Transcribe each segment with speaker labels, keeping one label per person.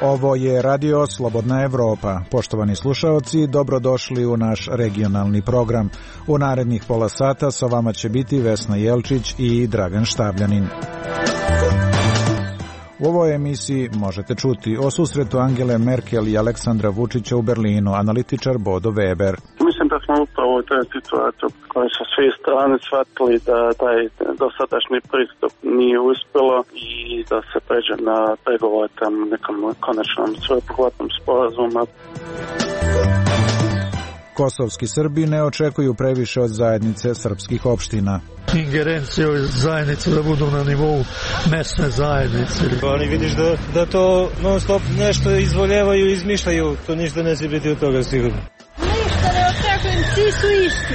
Speaker 1: Ovo je Radio Slobodna Evropa. Poštovani slušaoci, dobrodošli u naš regionalni program. U narednih pola sata sa vama će biti Vesna Jelčić i Dragan Štavljanin. U ovoj emisiji možete čuti o susretu Angele Merkel i Aleksandra Vučića u Berlinu, analitičar Bodo Weber.
Speaker 2: Mislim da smo upravo u toj situaciji u kojoj su svi strane shvatili da taj dosadašnji pristup nije uspjelo i da se pređe na pregovore tam nekom konačnom sveobuhvatnom sporazumu.
Speaker 1: Kosovski Srbi ne očekuju previše od zajednice srpskih opština.
Speaker 3: Ingerencije zajednice da budu na nivou mesne zajednice.
Speaker 4: Oni vidiš da to non stop nešto izvoljevaju i izmišljaju, to ništa ne će biti od toga sigurno.
Speaker 5: Ništa ne očekujem, svi su isti.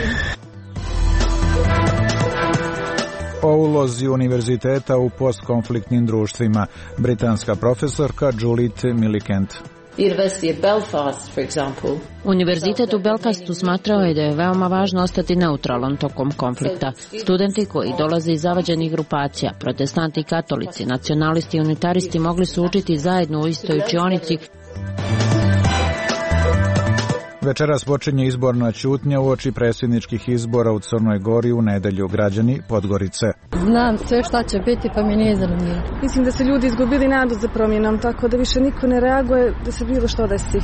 Speaker 1: O ulozi univerziteta u postkonfliktnim društvima, britanska profesorka Judith Millicent.
Speaker 6: Univerzitet u Belfastu smatrao je da je veoma važno ostati neutralan tokom konflikta. Studenti koji dolaze iz zavađenih grupacija, protestanti i katolici, nacionalisti i unitaristi mogli su učiti zajedno u istoj učionici.
Speaker 1: Večeras počinje izborna ćutnja uoči predsjedničkih izbora u Crnoj Gori u nedelju. Građani Podgorice.
Speaker 7: Znam sve šta će biti, pa mi nije zanimljivo.
Speaker 8: Mislim da su ljudi izgubili nadu za promjenom, tako da više niko ne reaguje da se bilo što desi.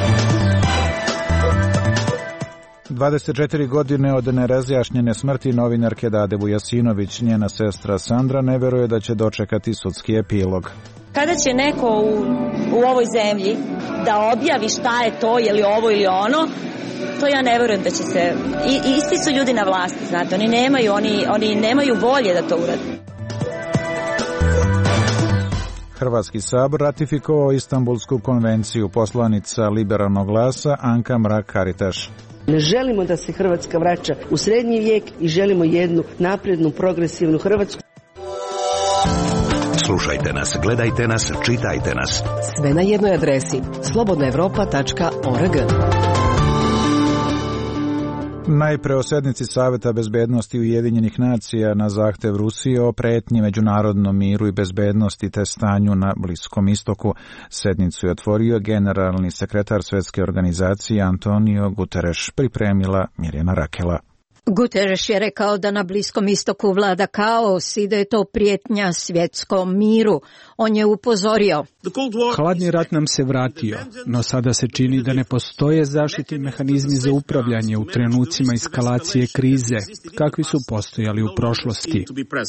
Speaker 1: 24 godine od nerazjašnjene smrti novinarke Dade Vujasinović, njena sestra Sandra ne veruje da će dočekati sudski epilog.
Speaker 9: Kada će neko u ovoj zemlji da objavi šta je to, je li ovo ili ono, to ja ne verujem da će se... Isti su ljudi na vlasti, znate, oni nemaju volje da to urade.
Speaker 1: Hrvatski sabor ratifikovao Istanbulsku konvenciju, poslanica Liberalnog glasa Anka Mrak-Taritaš.
Speaker 10: Ne želimo da se Hrvatska vraća u srednji vijek i želimo jednu naprednu, progresivnu Hrvatsku.
Speaker 11: Slušajte nas, gledajte nas, čitajte nas.
Speaker 12: Sve na jednoj adresi slobodnaevropa.org.
Speaker 1: Najpre o sednici Saveta bezbednosti Ujedinjenih nacija na zahtev Rusije o pretnji međunarodnom miru i bezbednosti te stanju na Bliskom istoku. Sednicu je otvorio generalni sekretar Svjetske organizacije Antonio Guterres, pripremila Mirjana Rakela.
Speaker 13: Guterres je rekao da na Bliskom istoku vlada kaos i da je to prijetnja svjetskom miru. On je upozorio.
Speaker 14: Hladni rat nam se vratio, no sada se čini da ne postoje zaštitni mehanizmi za upravljanje u trenucima eskalacije krize, kakvi su postojali u prošlosti.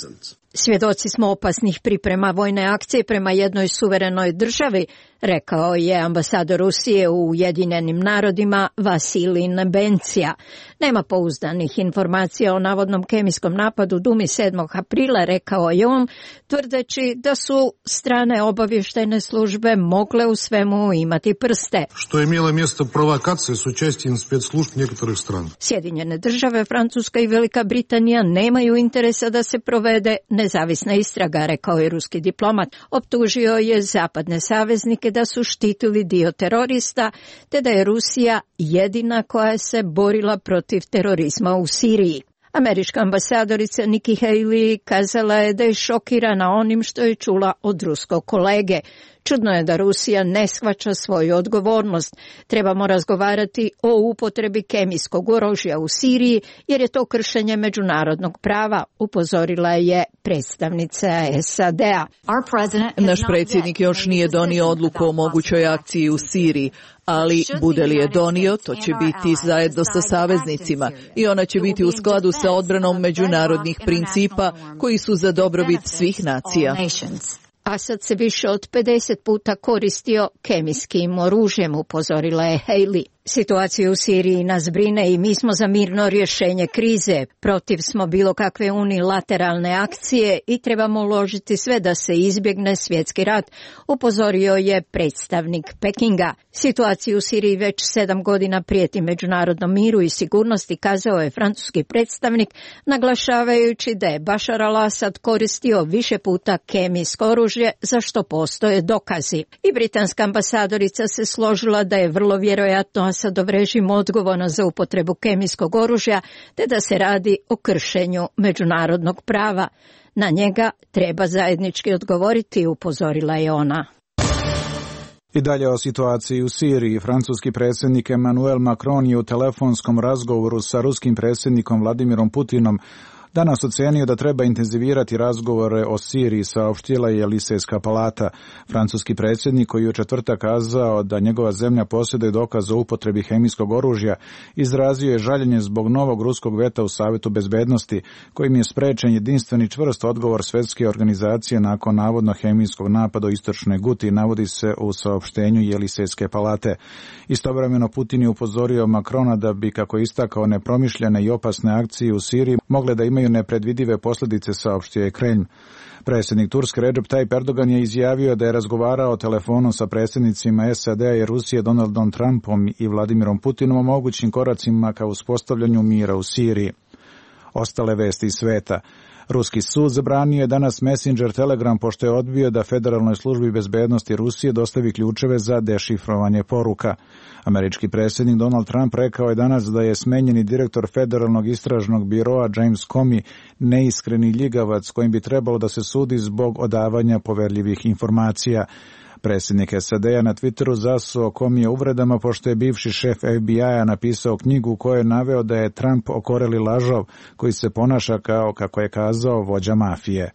Speaker 13: Svjedoci smo opasnih priprema vojne akcije prema jednoj suverenoj državi, rekao je ambasador Rusije u Ujedinjenim narodima Vasilij Nebencija. Nema pouzdanih informacija o navodnom kemijskom napadu Dumi 7. aprila, rekao je on, tvrdeći da su strane obavještajne službe mogle u svemu imati prste.
Speaker 15: Što je imela mjesto provokacije s učešćem spецслужб nekih strana.
Speaker 13: Sjedinjene države, Francuska i Velika Britanija nemaju interesa da se provede nezavisna istraga, rekao je ruski diplomat. Optužio je zapadne saveznike da su štitili dio terorista, te da je Rusija jedina koja se borila protiv terorizma u Siriji. Američka ambasadorica Nikki Haley kazala je da je šokirana onim što je čula od ruskog kolege. Čudno je da Rusija ne shvaća svoju odgovornost. Trebamo razgovarati o upotrebi kemijskog oružja u Siriji jer je to kršenje međunarodnog prava, upozorila je predstavnica SAD-a.
Speaker 16: Naš predsjednik još nije donio odluku o mogućoj akciji u Siriji, ali bude li je donio, to će biti zajedno sa saveznicima i ona će biti u skladu sa odbranom međunarodnih principa koji su za dobrobit svih nacija.
Speaker 13: Asad se više od 50 puta koristio kemijskim oružjem, upozorila je Haley. Situacija u Siriji nas brine i mi smo za mirno rješenje krize. Protiv smo bilo kakve unilateralne akcije i trebamo uložiti sve da se izbjegne svjetski rat, upozorio je predstavnik Pekinga. Situaciju u Siriji već 7 godina prijeti međunarodnom miru i sigurnosti, kazao je francuski predstavnik, naglašavajući da je Bashar al-Assad koristio više puta kemijsko oružje, za što postoje dokazi. I britanska ambasadorica se složila da je vrlo vjerojatno Asadov režim odgovoran za upotrebu kemijskog oružja, te da se radi o kršenju međunarodnog prava. Na njega treba zajednički odgovoriti, upozorila je ona.
Speaker 1: I dalje o situaciji u Siriji. Francuski predsjednik Emmanuel Macron je u telefonskom razgovoru sa ruskim predsjednikom Vladimirom Putinom danas ocenio da treba intenzivirati razgovore o Siriji, saopštila je Elisejska palata. Francuski predsjednik, koji je u četvrtak kazao da njegova zemlja posjeduje dokaz o upotrebi hemijskog oružja, izrazio je žaljenje zbog novog ruskog veta u Savetu bezbednosti, kojim je sprečen jedinstveni čvrst odgovor svjetske organizacije nakon navodno hemijskog napada u istočnoj Guti, navodi se u saopštenju Elisejske palate. Istovremeno Putin je upozorio Macrona da bi, kako je istakao, nepromišljene i opasne akcije u Siriji mogle da imaju nepredvidive posljedice, saopštio je Kremlj. Predsjednik Turske Recep Tayyip Erdogan je izjavio da je razgovarao telefonom sa predsjednicima SAD-a i Rusije Donaldom Trumpom i Vladimirom Putinom o mogućim koracima ka uspostavljanju mira u Siriji. Ostale vesti iz sveta. Ruski sud zabranio je danas Messenger Telegram pošto je odbio da Federalnoj službi bezbednosti Rusije dostavi ključeve za dešifrovanje poruka. Američki predsjednik Donald Trump rekao je danas da je smenjeni direktor Federalnog istražnog biroa James Comey neiskreni ljigavac kojim bi trebalo da se sudi zbog odavanja poverljivih informacija. Predsjednik SAD-a na Twitteru zasuo Comey uvredama pošto je bivši šef FBI-a napisao knjigu u kojoj je naveo da je Trump okoreli lažov koji se ponaša kao, kako je kazao, vođa mafije.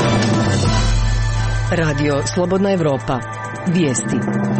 Speaker 12: Radio Slobodna Evropa. Vijesti.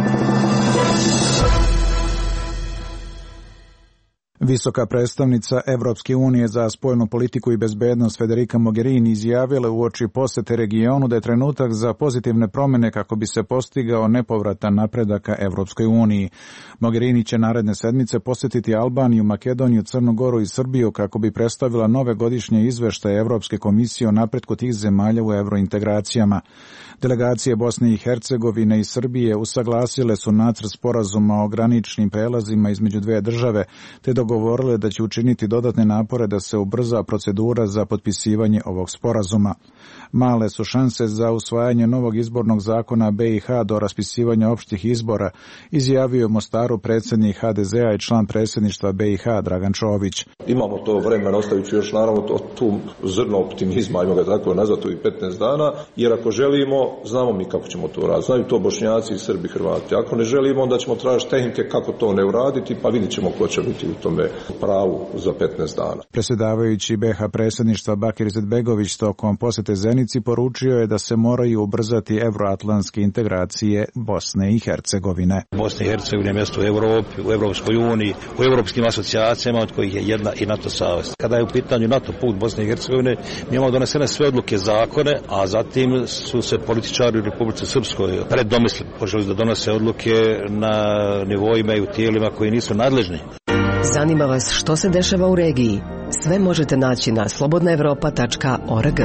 Speaker 1: Visoka predstavnica Evropske unije za spoljnu politiku i bezbednost Federica Mogherini izjavila uoči posete regionu da je trenutak za pozitivne promjene kako bi se postigao nepovratan napredak ka Evropskoj uniji. Mogherini će naredne sedmice posjetiti Albaniju, Makedoniju, Crnu Goru i Srbiju kako bi predstavila nove godišnje izveštaje Evropske komisije o napretku tih zemalja u evrointegracijama. Delegacije Bosne i Hercegovine i Srbije usaglasile su nacrt sporazuma o graničnim prelazima između dve države, te dogovorile da će učiniti dodatne napore da se ubrza procedura za potpisivanje ovog sporazuma. Male su šanse za usvajanje novog izbornog zakona BiH do raspisivanja opštih izbora, izjavio je u Mostaru predsjednik HDZ-a i član predsjedništva BiH Dragan Čović.
Speaker 17: Imamo to vremena, ostavit ću još naravno tu zrno optimizma, ajmo ga tako nazvati, i 15 dana, jer ako želimo, znamo mi kako ćemo to raditi. Znaju to Bošnjaci, Srbi, Hrvati. Ako ne želimo, onda ćemo tražiti tehnike kako to ne uraditi, pa vidit ćemo ko će biti u tome pravu za 15 dana.
Speaker 1: Predsjedavajući BiH predsjedništva Bakir Izetbegović tokom posjete Zenici poručio je da se moraju ubrzati evroatlantske integracije Bosne i Hercegovine.
Speaker 18: Bosna i Hercegovina je mjesto u Evropi, u Evropskoj uniji, u evropskim asocijacijama, od kojih je jedna i NATO savez. Kada je u pitanju NATO put Bosne i Hercegovine, mi imamo donesene sve odluke, zakone, a zatim su se političari u Republici Srpskoj predomislili, poželi da donose odluke na nivoima i u tijelima koji nisu nadležni.
Speaker 12: Zanima vas što se dešava u regiji? Sve možete naći na slobodnaevropa.org.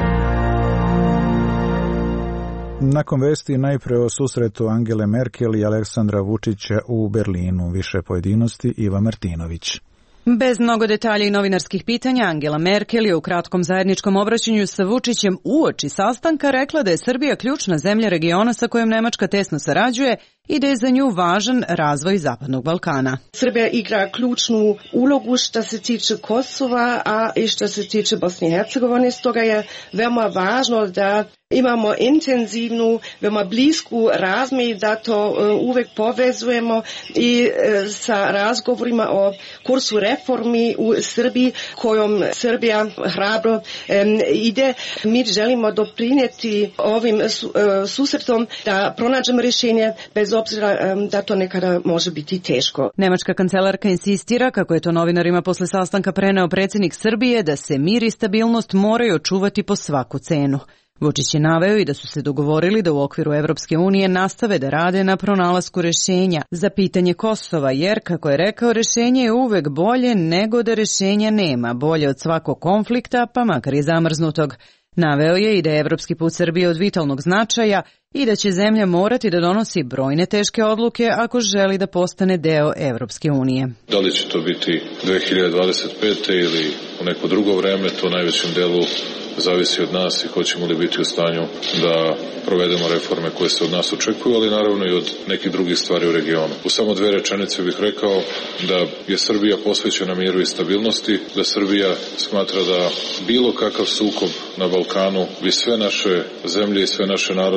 Speaker 1: Nakon vesti najprije o susretu Angele Merkel i Aleksandra Vučića u Berlinu. Više pojedinosti Iva Martinović.
Speaker 19: Bez mnogo detalja i novinarskih pitanja, Angela Merkel je u kratkom zajedničkom obraćanju sa Vučićem uoči sastanka rekla da je Srbija ključna zemlja regiona sa kojom Nemačka tesno sarađuje i da je za nju važan razvoj Zapadnog Balkana.
Speaker 20: Srbija igra ključnu ulogu što se tiče Kosova, a i što se tiče Bosne i Hercegovine. Stoga je veoma važno da imamo intenzivnu, veoma blisku razmjenu, da to uvek povezujemo i sa razgovorima o kursu reformi u Srbiji, kojom Srbija hrabro ide. Mi želimo doprinijeti ovim susretom da pronađemo rješenje, bez obzira da to nekada može biti teško.
Speaker 19: Nemačka kancelarka insistira, kako je to novinarima posle sastanka preneo predsjednik Srbije, da se mir i stabilnost moraju očuvati po svaku cenu. Vučić je naveo i da su se dogovorili da u okviru Evropske unije nastave da rade na pronalasku rješenja za pitanje Kosova, jer, kako je rekao, rješenje je uvek bolje nego da rješenja nema, bolje od svakog konflikta, pa makar i zamrznutog. Naveo je i da je evropski put Srbije od vitalnog značaja i da će zemlja morati da donosi brojne teške odluke ako želi da postane deo Evropske unije.
Speaker 21: Da li će to biti 2025. ili u neko drugo vreme, to u najvećem delu zavisi od nas i hoćemo li biti u stanju da provedemo reforme koje se od nas očekuju, ali naravno i od nekih drugih stvari u regionu. U samo 2 rečenice bih rekao da je Srbija posvećena miru i stabilnosti, da Srbija smatra da bilo kakav sukob na Balkanu bi sve naše zemlje i sve naše narode bi vratili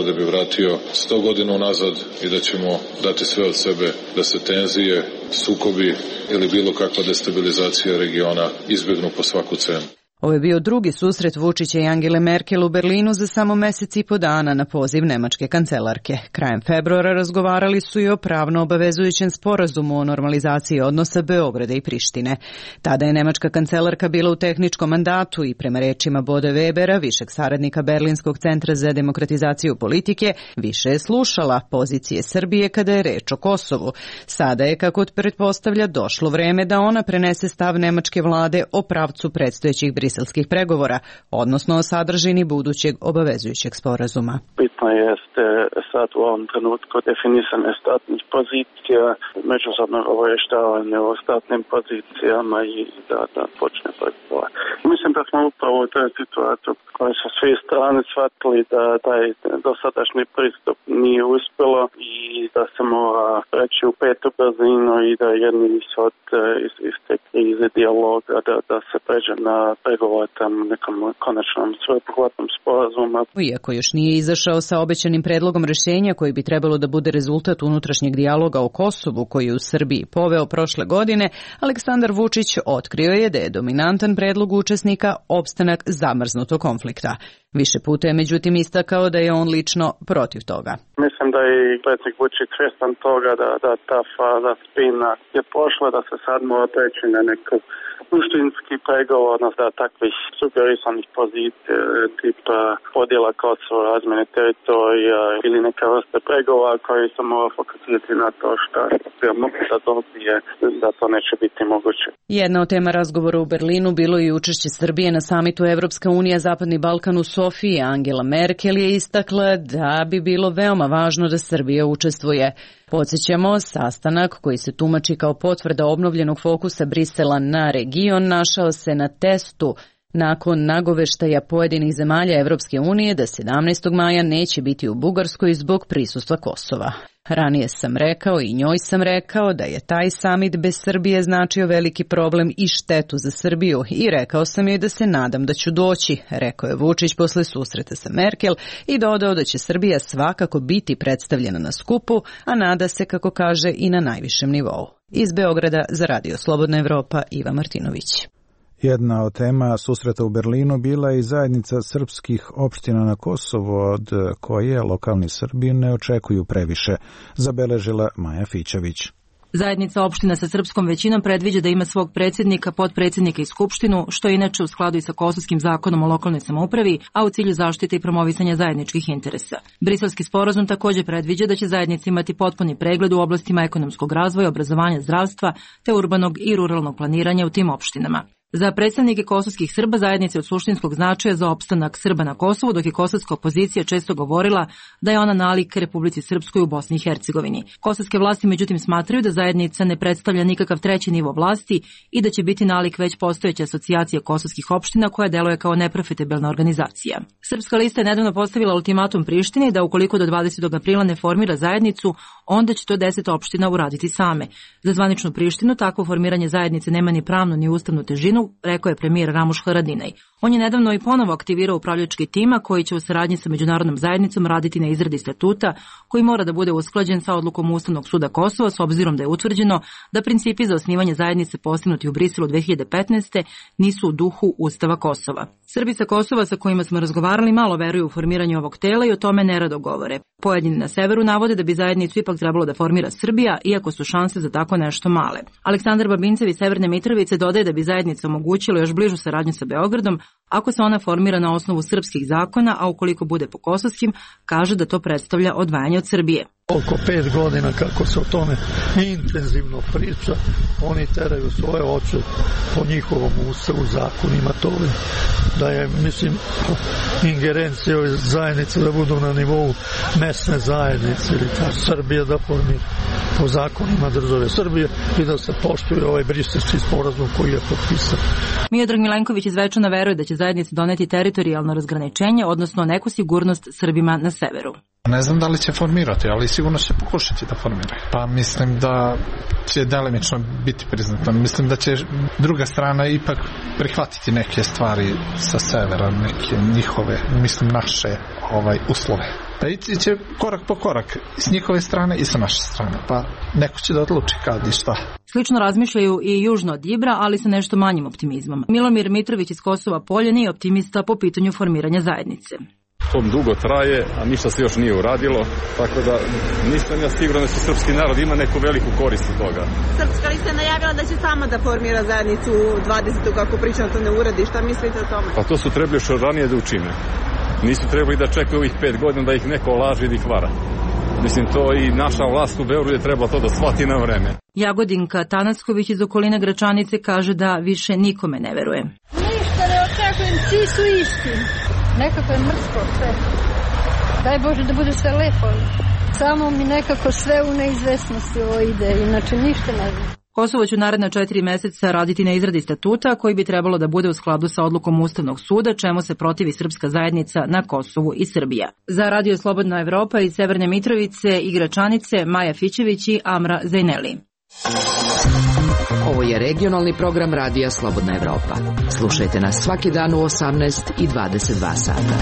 Speaker 21: vratio 100 godina unazad i da ćemo dati sve od sebe da se tenzije, sukobi ili bilo kakva destabilizacija regiona izbjegnu po svaku cenu.
Speaker 19: Ovo je bio drugi susret Vučića i Angele Merkel u Berlinu za samo mesec i po dana na poziv nemačke kancelarke. Krajem februara razgovarali su i o pravno obavezujućem sporazumu o normalizaciji odnosa Beograda i Prištine. Tada je nemačka kancelarka bila u tehničkom mandatu i prema rečima Bode Webera, višeg saradnika Berlinskog centra za demokratizaciju politike, više je slušala pozicije Srbije kada je reč o Kosovu. Sada je, kako pretpostavlja, došlo vreme da ona prenese stav nemačke vlade o pravcu predstojećih briselskih pregovora, odnosno o sadržini budućeg obavezujućeg sporazuma.
Speaker 2: Bitno jeste sad u ovom trenutku definisane statnih pozicija, međusobno obavještavanje o statnim pozicijama i da počne pregovor. Mislim da smo upravo u toj situaciji koje su svi strane shvatili da taj dosadašnji pristup nije uspjelo i da se mora preći u petu brzinu i da jedni ishod iz te krize dijaloga da se pređe na pregovor tam nekom konačnom sveobuhvatnom sporazuma.
Speaker 19: Iako još nije izašao sa obećanim predlogom rješenja koji bi trebalo da bude rezultat unutrašnjeg dijaloga o Kosovu koji je u Srbiji poveo prošle godine, Aleksandar Vučić otkrio je da je dominantan predlog učesnika opstanak zamrznutog konflikta. Više puta je međutim istakao da je on lično protiv toga.
Speaker 2: Mislim da je i predsjednik Vučić svjestan toga da ta faza spina je prošla, da se sad mora preći na neku suštinski pregovor, odnosno da takvih sugerisanih pozicija tipa podjela Kosova, razmjene teritorija ili neka vrste pregovora koji se mora fokusirati na to što je moguće da dobije, da to neće biti moguće.
Speaker 19: Jedna od tema razgovora u Berlinu bilo i učešće Srbije na samitu Evropska unija Zapadni Balkan u Sofiji. Angela Merkel je istakla da bi bilo veoma važno da Srbija učestvuje. Podsjećamo, sastanak koji se tumači kao potvrda obnovljenog fokusa Brisela na region našao se na testu nakon nagoveštaja pojedinih zemalja Evropske unije da 17. maja neće biti u Bugarskoj zbog prisustva Kosova. Ranije sam rekao i njoj sam rekao da je taj samit bez Srbije značio veliki problem i štetu za Srbiju i rekao sam joj da se nadam da ću doći, rekao je Vučić posle susreta sa Merkel i dodao da će Srbija svakako biti predstavljena na skupu, a nada se, kako kaže, i na najvišem nivou. Iz Beograda za Radio Slobodna Evropa, Iva Martinović.
Speaker 1: Jedna od tema susreta u Berlinu bila je i zajednica srpskih opština na Kosovu, od koje lokalni Srbi ne očekuju previše, zabeležila Maja Fićević.
Speaker 22: Zajednica opština sa srpskom većinom predviđa da ima svog predsjednika, potpredsjednika i skupštinu, što je inače u skladu i sa Kosovskim zakonom o lokalnoj samoupravi, a u cilju zaštite i promovisanja zajedničkih interesa. Briselski sporazum također predviđa da će zajednica imati potpuni pregled u oblastima ekonomskog razvoja, obrazovanja, zdravstva te urbanog i ruralnog planiranja u tim opštinama. Za predstavnike kosovskih Srba zajednice od suštinskog značaja za opstanak Srba na Kosovu, dok je kosovska opozicija često govorila da je ona nalik Republici Srpskoj u Bosni i Hercegovini. Kosovske vlasti međutim smatraju da zajednica ne predstavlja nikakav treći nivo vlasti i da će biti nalik već postojeća asocijacija kosovskih opština koja deluje kao neprofitabilna organizacija. Srpska lista je nedavno postavila ultimatum Prištini da ukoliko do 20. aprila ne formira zajednicu, onda će to 10 opština uraditi same. Za zvaničnu Prištinu takvo formiranje zajednice nema ni pravnu ni ustavnu težinu, rekao je premijer Ramuš Haradinaj. On je nedavno i ponovo aktivirao upravljački tima koji će u saradnji sa međunarodnom zajednicom raditi na izradi statuta koji mora da bude usklađen sa odlukom Ustavnog suda Kosova, s obzirom da je utvrđeno da principi za osnivanje zajednice postignuti u Briselu 2015. nisu u duhu Ustava Kosova. Srbi sa Kosova sa kojima smo razgovarali malo veruju u formiranje ovog tela i o tome nerado govore. Pojedini na severu navode da bi zajednicu ipak trebalo da formira Srbija, iako su šanse za tako nešto male. Aleksandar Babincev iz Severne Mitrovice dodaje da bi zajednica omogućila još bližu saradnju sa Beogradom ako se ona formira na osnovu srpskih zakona, a ukoliko bude po kosovskim, kaže da to predstavlja odvajanje od Srbije.
Speaker 3: Oko 5 godina kako se o tome intenzivno priča, oni teraju svoje oči po njihovom ustavu, zakonima toga, da je, mislim, ingerencija ove zajednice da budu na nivou mesne zajednice ili Srbije da formira po zakonima države Srbije i da se poštuje ovaj briselski sporazum koji je potpisan.
Speaker 22: Miodrag Milenković iz Zvečana veruje da će zajednica doneti teritorijalno razgraničenje, odnosno neku sigurnost Srbima na severu.
Speaker 23: Ne znam da li će formirati, ali sigurno će pokušati da formira. Pa mislim da će delimično biti priznato. Mislim da će druga strana ipak prihvatiti neke stvari sa severa, neke njihove, mislim naše uslove. Pa ići će korak po korak, s njihove strane i sa naše strane, pa neko će da odluči kad i šta.
Speaker 22: Slično razmišljaju i južno od Ibra, ali sa nešto manjim optimizmom. Milomir Mitrović iz Kosova Polja nije optimista po pitanju formiranja zajednice.
Speaker 4: To dugo traje, a ništa se još nije uradilo, tako da nisam ja siguran da će srpski narod ima neku veliku korist od toga.
Speaker 5: Srpska lista je najavila da će sama da formira zajednicu 20. kako pričam to ne uradi. Šta mislite o tome?
Speaker 4: Pa to su trebali još ranije da učine. Nisu trebali da čekaju ovih 5 godina da ih neko laže ili ih vara. Mislim, to i naša vlast u Beogradu je trebala to da shvati na vreme.
Speaker 22: Jagodinka Tanacković iz okoline Gračanice kaže da više nikome ne veruje.
Speaker 7: Ništa ne očekujem, svi su isti. Nekako je mrsko sve. Daj Bože da bude sve lepo. Samo mi nekako sve u neizvesnosti ovo ide, inače ništa ne znam.
Speaker 22: Kosovo će u naredna 4 meseca raditi na izradi statuta koji bi trebalo da bude u skladu sa odlukom Ustavnog suda, čemu se protivi srpska zajednica na Kosovu i Srbija. Za Radio Slobodna Evropa iz Severne Mitrovice i Gračanice Maja Fićević i Amra Zajneli.
Speaker 6: Ovo je regionalni program Radija Slobodna Evropa. Slušajte nas svaki dan u 18 i 22 sata.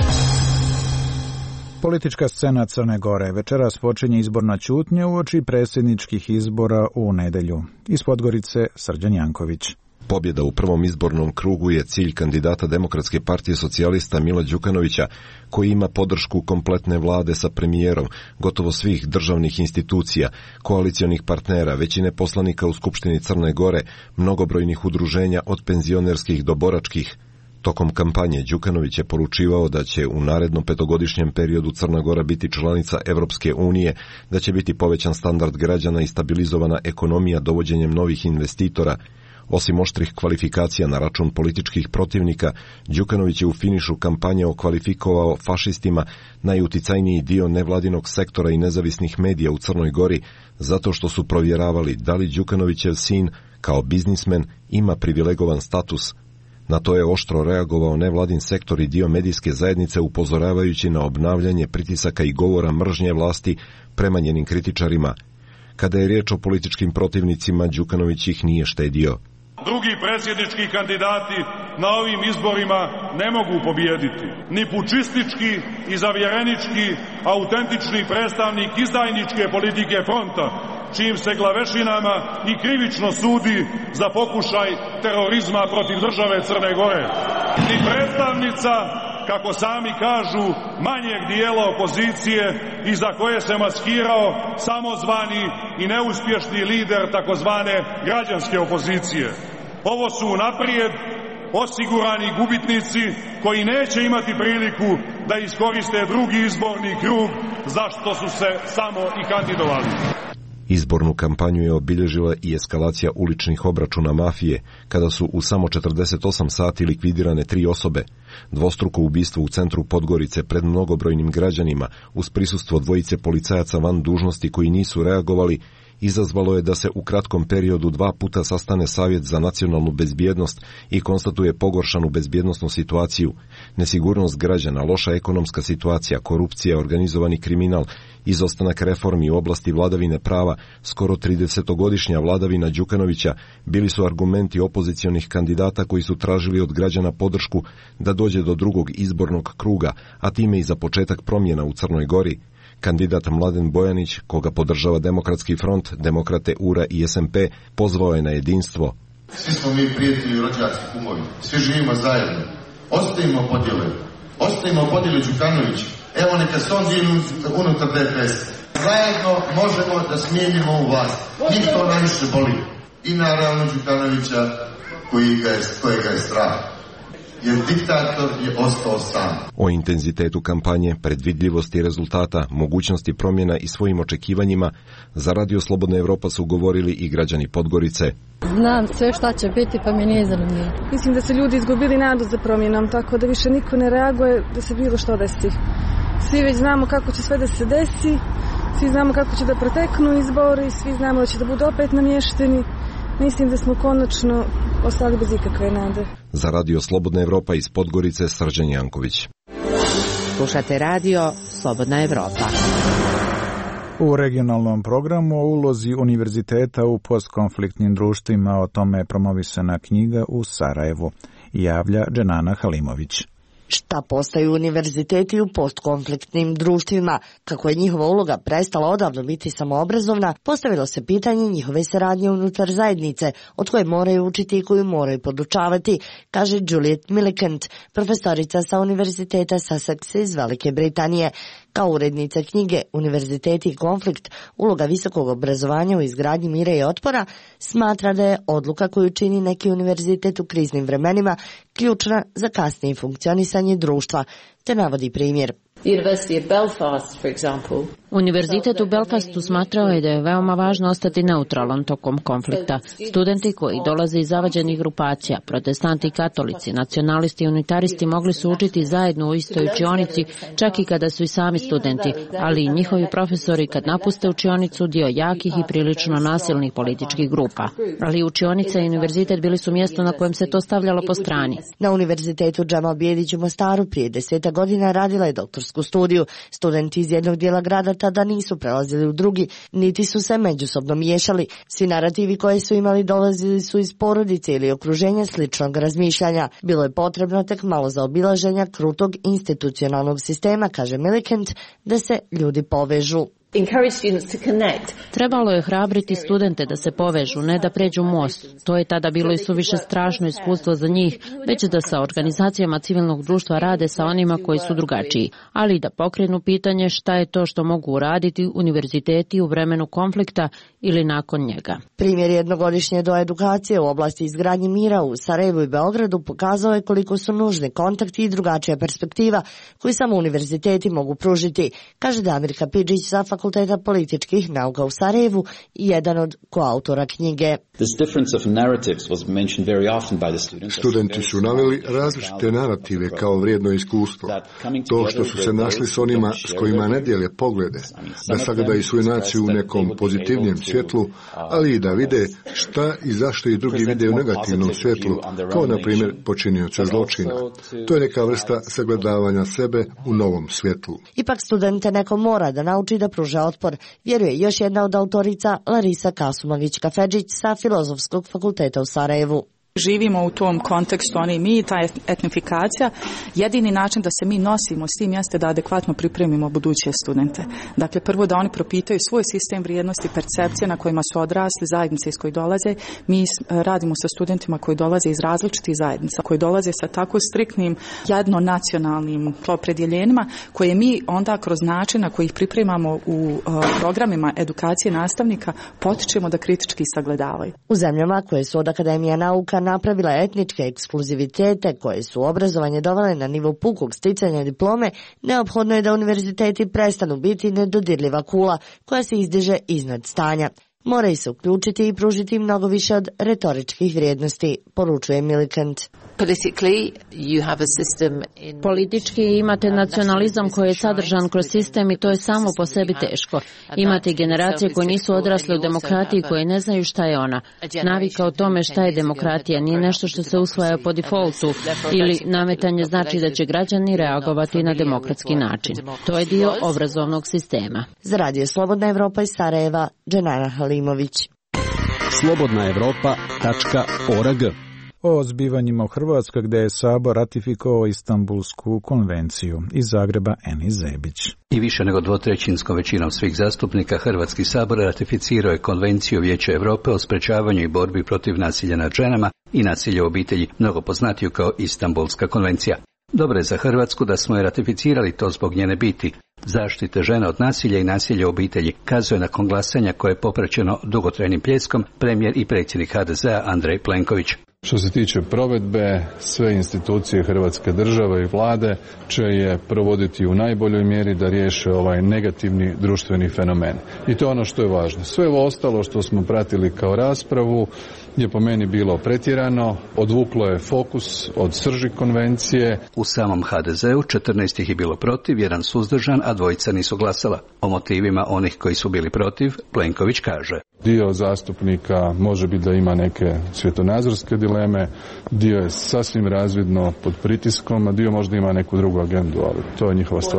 Speaker 1: Politička scena Crne Gore. Večeras počinje izborna ćutnja uoči predsjedničkih izbora u nedelju. Iz Podgorice Srđan Janković.
Speaker 24: Pobjeda u prvom izbornom krugu je cilj kandidata Demokratske partije socijalista Mila Đukanovića, koji ima podršku kompletne vlade sa premijerom, gotovo svih državnih institucija, koalicionih partnera, većine poslanika u Skupštini Crne Gore, mnogobrojnih udruženja od penzionerskih do boračkih. Tokom kampanje Đukanović je poručivao da će u narednom 5-godišnjem periodu Crna Gora biti članica Evropske unije, da će biti povećan standard građana i stabilizovana ekonomija dovođenjem novih investitora. Osim oštrih kvalifikacija na račun političkih protivnika, Đukanović je u finišu kampanje okvalifikovao fašistima najuticajniji dio nevladinog sektora i nezavisnih medija u Crnoj Gori, zato što su provjeravali da li Đukanovićev sin, kao biznismen, ima privilegovan status. Na to je oštro reagovao nevladin sektor i dio medijske zajednice, upozoravajući na obnavljanje pritisaka i govora mržnje vlasti prema njenim kritičarima. Kada je riječ o političkim protivnicima, Đukanović ih nije štedio.
Speaker 25: Drugi predsjednički kandidati na ovim izborima ne mogu pobijediti. Ni pučistički i zavjerenički, autentični predstavnik izdajničke politike fronta, čijim se glavešinama i krivično sudi za pokušaj terorizma protiv države Crne Gore. Ni predstavnica, kako sami kažu, manjeg dijela opozicije iza koje se maskirao samozvani i neuspješni lider takozvane građanske opozicije. Ovo su naprijed osigurani gubitnici koji neće imati priliku da iskoriste drugi izborni krug za što su se samo i kandidovali.
Speaker 24: Izbornu kampanju je obilježila i eskalacija uličnih obračuna mafije, kada su u samo 48 sati likvidirane 3 osobe. Dvostruko ubistvo u centru Podgorice pred mnogobrojnim građanima, uz prisustvo dvojice policajaca van dužnosti koji nisu reagovali, izazvalo je da se u kratkom periodu 2 puta sastane Savjet za nacionalnu bezbjednost i konstatuje pogoršanu bezbjednosnu situaciju. Nesigurnost građana, loša ekonomska situacija, korupcija, organizovani kriminal, izostanak reformi u oblasti vladavine prava, skoro 30-godišnja vladavina Đukanovića bili su argumenti opozicionih kandidata koji su tražili od građana podršku da dođe do drugog izbornog kruga, a time i za početak promjena u Crnoj Gori. Kandidat Mladen Bojanić, koga podržava Demokratski front, Demokrate, URA i SMP, pozvao je na jedinstvo.
Speaker 26: Svi smo mi prijatelji, rođaci, kumovi. Svi živimo zajedno. Ostavimo podjele Đukanović. Evo neka se on dijeli unutar DPS. Zajedno možemo da smijenimo ovu vlast. Njih to najviše boli. I naravno Đukanovića kojega je strah. Jer diktator je ostao sam.
Speaker 24: O intenzitetu kampanje, predvidljivosti rezultata, mogućnosti promjena i svojim očekivanjima za Radio Slobodna Evropa su govorili i građani Podgorice.
Speaker 7: Znam sve šta će biti, pa mi nije zanimljivo.
Speaker 8: Mislim da se ljudi izgubili nadu za promjenom, tako da više niko ne reaguje da se bilo što desi. Svi već znamo kako će sve da se desi, svi znamo kako će da proteknu izbori, svi znamo da će da budu opet namješteni. Mislim da smo konačno ostali bez ikakve nade.
Speaker 24: Za Radio Slobodna Evropa iz Podgorice Srđan Janković.
Speaker 6: Slušate Radio Slobodna Evropa.
Speaker 1: U regionalnom programu o ulozi univerziteta u postkonfliktnim društvima, o tome je promovisana knjiga u Sarajevu, javlja Dženana Halimović.
Speaker 9: Šta postaju univerziteti u postkonfliktnim društvima? Kako je njihova uloga prestala odavno biti samoobrazovna, postavilo se pitanje njihove saradnje unutar zajednice, od koje moraju učiti i koju moraju podučavati, kaže Juliet Millicent, profesorica sa Univerziteta Sussex iz Velike Britanije. Kao urednica knjige Univerziteti i konflikt, uloga visokog obrazovanja u izgradnji mira i otpora, smatra da je odluka koju čini neki univerzitet u kriznim vremenima ključna za kasnije funkcionisanje društva, te navodi primjer.
Speaker 10: Univerzitet u Belfastu smatrao je da je veoma važno ostati neutralan tokom konflikta. Studenti koji dolaze iz zavađenih grupacija, protestanti i katolici, nacionalisti i unitaristi mogli su učiti zajedno u istoj učionici, čak i kada su i sami studenti, ali i njihovi profesori kad napuste učionicu dio jakih i prilično nasilnih političkih grupa. Ali učionica i univerzitet bili su mjesto na kojem se to stavljalo po strani.
Speaker 9: Na Univerzitetu Džemal Bijedić u Mostaru prije 10 godina radila je doktorsku studiju. Studenti iz jednog dijela grada tada nisu prelazili u drugi, niti su se međusobno miješali. Svi narativi koje su imali dolazili su iz porodice ili okruženja sličnog razmišljanja. Bilo je potrebno tek malo zaobilaženja krutog institucionalnog sistema, kaže Millicent, da se ljudi povežu.
Speaker 10: Trebalo je hrabriti studente da se povežu, ne da pređu most. To je tada bilo i suviše strašno iskustvo za njih, već da sa organizacijama civilnog društva rade sa onima koji su drugačiji, ali da pokrenu pitanje šta je to što mogu uraditi univerziteti u vremenu konflikta ili nakon njega.
Speaker 9: Primjer jednogodišnje edukacije u oblasti izgradnje mira u Sarajevu i Beogradu pokazao je koliko su nužni kontakti i drugačija perspektiva koju samo univerziteti mogu pružiti, kaže Damir Kapidžić sa Fakulteta političkih nauka u Sarajevu i jedan od koautora knjige.
Speaker 11: Studenti su naveli različite narative kao vrijedno iskustvo. To što su se našli s onima s kojima ne dijele poglede, da sagledaju svoju naciju u nekom pozitivnijem svjetlu, ali i da vide šta i zašto i drugi vide u negativnom svjetlu, kao na primjer počinioca zločina. To je neka vrsta sagledavanja sebe u novom svjetlu.
Speaker 9: Ipak studente neko mora da nauči da pruža otpor, vjeruje još jedna od autorica Larisa Kasumagić-Kafedžić sa Filozofskog fakulteta u Sarajevu.
Speaker 14: Živimo u tom kontekstu, oni mi, ta etnifikacija. Jedini način da se mi nosimo s tim jeste da adekvatno pripremimo buduće studente. Dakle, prvo da oni propitaju svoj sistem vrijednosti, percepcije na kojima su odrasli, zajednice iz koje dolaze. Mi radimo sa studentima koji dolaze iz različitih zajednica, koji dolaze sa tako striktnim jednonacionalnim opredjeljenjima, koje mi onda kroz način na koji ih pripremamo u programima edukacije nastavnika potičemo da kritički sagledavaju.
Speaker 9: U zemljama koje su od Akademija nauka napravila etničke ekskluzivitete koje su obrazovanje dovele na nivo pukog sticanja diplome, neophodno je da univerziteti prestanu biti nedodirljiva kula koja se izdiže iznad stanja. Moraju se uključiti i pružiti mnogo više od retoričkih vrijednosti, poručuje Millicent.
Speaker 10: Politički imate nacionalizam koji je sadržan kroz sistem i to je samo po sebi teško. Imate generacije koje nisu odrasle u demokratiji, koje ne znaju šta je ona. Navika o tome šta je demokratija nije nešto što se usvaja po defaultu ili nametanje znači da će građani reagovati na demokratski način. To je dio obrazovnog sistema.
Speaker 9: Za Radio Slobodna Evropa iz Sarajeva, Dženana Halimović.
Speaker 1: slobodnaevropa.org. O zbivanjima u Hrvatskoj gdje je Sabor ratifikovao Istanbulsku konvenciju. Iz Zagreba Eni Zebić.
Speaker 15: I više nego dvotrećinskom većinom svih zastupnika Hrvatski sabor ratificirao je Konvenciju Vijeća Europe o sprečavanju i borbi protiv nasilja nad ženama i nasilja u obitelji, mnogo poznatiju kao Istanbulska konvencija. Dobro je za Hrvatsku da smo je ratificirali to zbog njene biti, zaštite žena od nasilja i nasilja u obitelji, kazuje nakon glasanja koje je popraćeno dugotrajnim pljeskom premijer i predsjednik HDZ-a Andrej Plenković.
Speaker 16: Što se tiče provedbe, sve institucije Hrvatske države i vlade će je provoditi u najboljoj mjeri da riješe ovaj negativni društveni fenomen. I to je ono što je važno. Sve ovo ostalo što smo pratili kao raspravu je po meni bilo pretjerano, odvuklo je fokus od srži konvencije.
Speaker 15: U samom HDZ-u 14 ih je bilo protiv, 1 suzdržan, a 2 nisu glasala. O motivima onih koji su bili protiv, Plenković kaže.
Speaker 16: Dio zastupnika može biti da ima neke svjetonazorske dileme, dio je sasvim razvidno pod pritiskom, a dio možda ima neku drugu agendu, ali to je njihova stvar.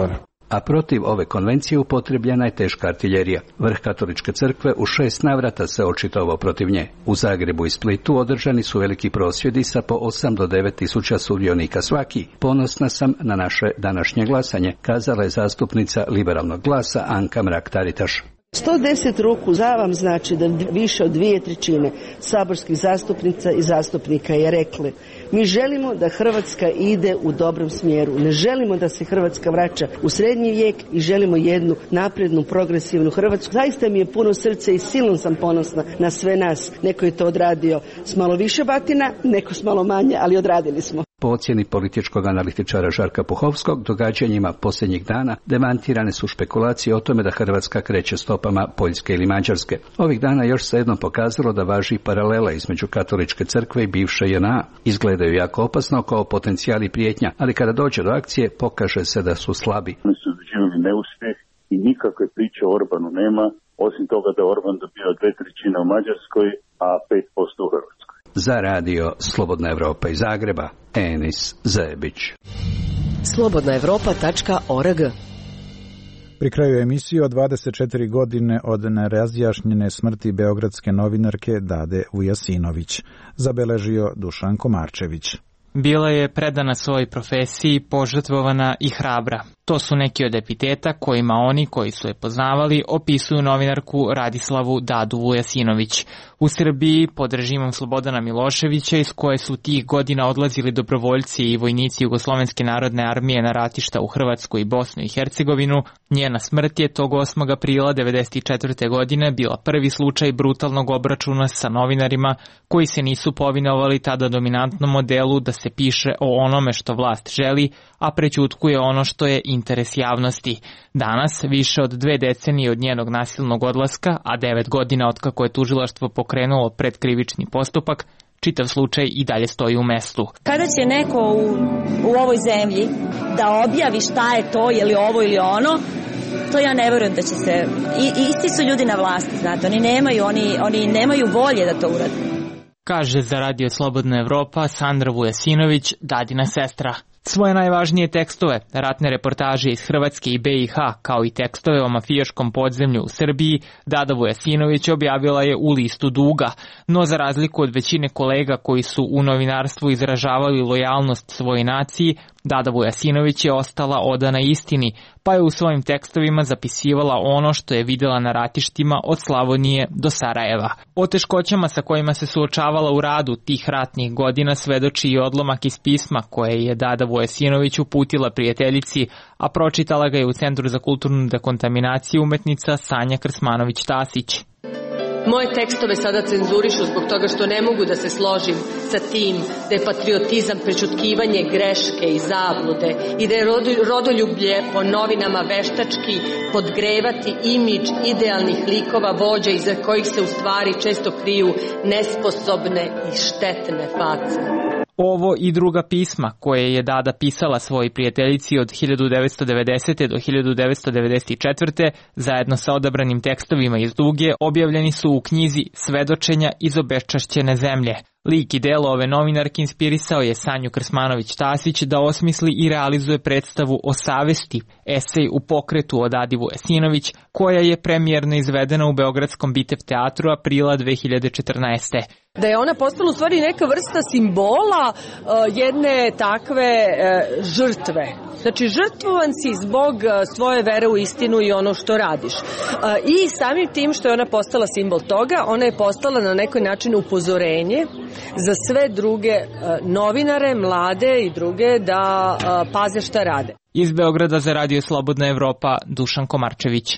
Speaker 15: a protiv ove konvencije upotrebljena je teška artiljerija. Vrh katoličke crkve u 6 navrata se očitovao protiv nje. U Zagrebu i Splitu održani su veliki prosvjedi sa po 8 do 9 tisuća sudionika svaki. Ponosna sam na naše današnje glasanje, kazala je zastupnica Liberalnog glasa Anka Mrak-Taritaš.
Speaker 12: 110 ruku za vam znači da više od 2/3 saborskih zastupnica i zastupnika je rekli: mi želimo da Hrvatska ide u dobrom smjeru, ne želimo da se Hrvatska vraća u srednji vijek i želimo jednu naprednu, progresivnu Hrvatsku. Zaista mi je puno srce i silno sam ponosna na sve nas. Neko je to odradio s malo više batina, neko s malo manje, ali odradili smo.
Speaker 15: Po ocjeni političkog analitičara Žarka Puhovskog, događanjima posljednjih dana demantirane su špekulacije o tome da Hrvatska kreće stopama Poljske ili Mađarske. Ovih dana još se jednom pokazalo da važi paralela između katoličke crkve i bivše JNA. Izgledaju jako opasno kao potencijali prijetnja, ali kada dođe do akcije pokaže se da su slabi.
Speaker 13: Oni su doživjeli neuspjeh i nikakve priče o Orbanu nema, osim toga da Orban dobio 2/3 u Mađarskoj, a 5% u Hrvatskoj.
Speaker 15: Za radio Slobodna Evropa iz Zagreba, Enis Zebić.
Speaker 17: slobodnaevropa.org.
Speaker 1: Pri kraju emisije od 24 godine od nerazjašnjene smrti beogradske novinarke Dade Vujasinović, zabeležio Dušan Komarčević.
Speaker 18: Bila je predana svojoj profesiji, požrtvovana i hrabra. To su neki od epiteta kojima oni koji su je poznavali opisuju novinarku Radislavu Dadu Vujasinović. U Srbiji, pod režimom Slobodana Miloševića, iz koje su tih godina odlazili dobrovoljci i vojnici Jugoslovenske narodne armije na ratišta u Hrvatsku i Bosnu i Hercegovinu, njena smrt je tog 8. aprila 1994. godine bila prvi slučaj brutalnog obračuna sa novinarima koji se nisu povinovali tada dominantnom modelu da se piše o onome što vlast želi, a prećutkuje ono što je interes javnosti. Danas, više od 2 decenije od njenog nasilnog odlaska, a 9 godina od kako je tužilaštvo pokrenulo predkrivični postupak, čitav slučaj i dalje stoji u mestu.
Speaker 20: Kada će neko u ovoj zemlji da objavi šta je to, je li ovo ili ono, to ja ne verujem da će se... Isti su ljudi na vlasti, znate, oni nemaju volje da to urade.
Speaker 18: Kaže za radio Slobodna Evropa Sandra Vujasinović, Dadina sestra. Svoje najvažnije tekstove, ratne reportaže iz Hrvatske i BiH, kao i tekstove o mafijaškom podzemlju u Srbiji, Dada Vujasinović objavila je u Listu duga, no za razliku od većine kolega koji su u novinarstvu izražavali lojalnost svojoj naciji, Dada Vujasinović je ostala odana istini, pa je u svojim tekstovima zapisivala ono što je videla na ratištima od Slavonije do Sarajeva. O teškoćama sa kojima se suočavala u radu tih ratnih godina svedoči i odlomak iz pisma koje je Dada Vujasinović uputila prijateljici, a pročitala ga je u Centru za kulturnu dekontaminaciju umetnica Sanja Krsmanović-Tasić.
Speaker 21: Moje tekstove sada cenzurišu zbog toga što ne mogu da se složim sa tim da je patriotizam prečutkivanje greške i zablude i da je rodoljublje po novinama veštački podgrevati imidž idealnih likova vođa iza kojih se u stvari često kriju nesposobne i štetne face.
Speaker 18: Ovo i druga pisma koje je Dada pisala svojoj prijateljici od 1990. do 1994. zajedno sa odabranim tekstovima iz duge objavljeni su u knjizi Svedočenja iz obeščašćene zemlje. Lik i delo ove novinarke inspirisao je Sanju Krsmanović-Tasić da osmisli i realizuje predstavu o savesti, esej u pokretu od Dadi Vujasinović, koja je premijerno izvedena u Beogradskom Bitev teatru aprila 2014.
Speaker 21: Da je ona postala u stvari neka vrsta simbola jedne takve žrtve. Znači, žrtvovan si zbog svoje vere u istinu i ono što radiš. I samim tim što je ona postala simbol toga, ona je postala na neki način upozorenje za sve druge novinare, mlade i druge da paze šta rade.
Speaker 18: Iz Beograda za radio Slobodna Evropa, Dušan Komarčević.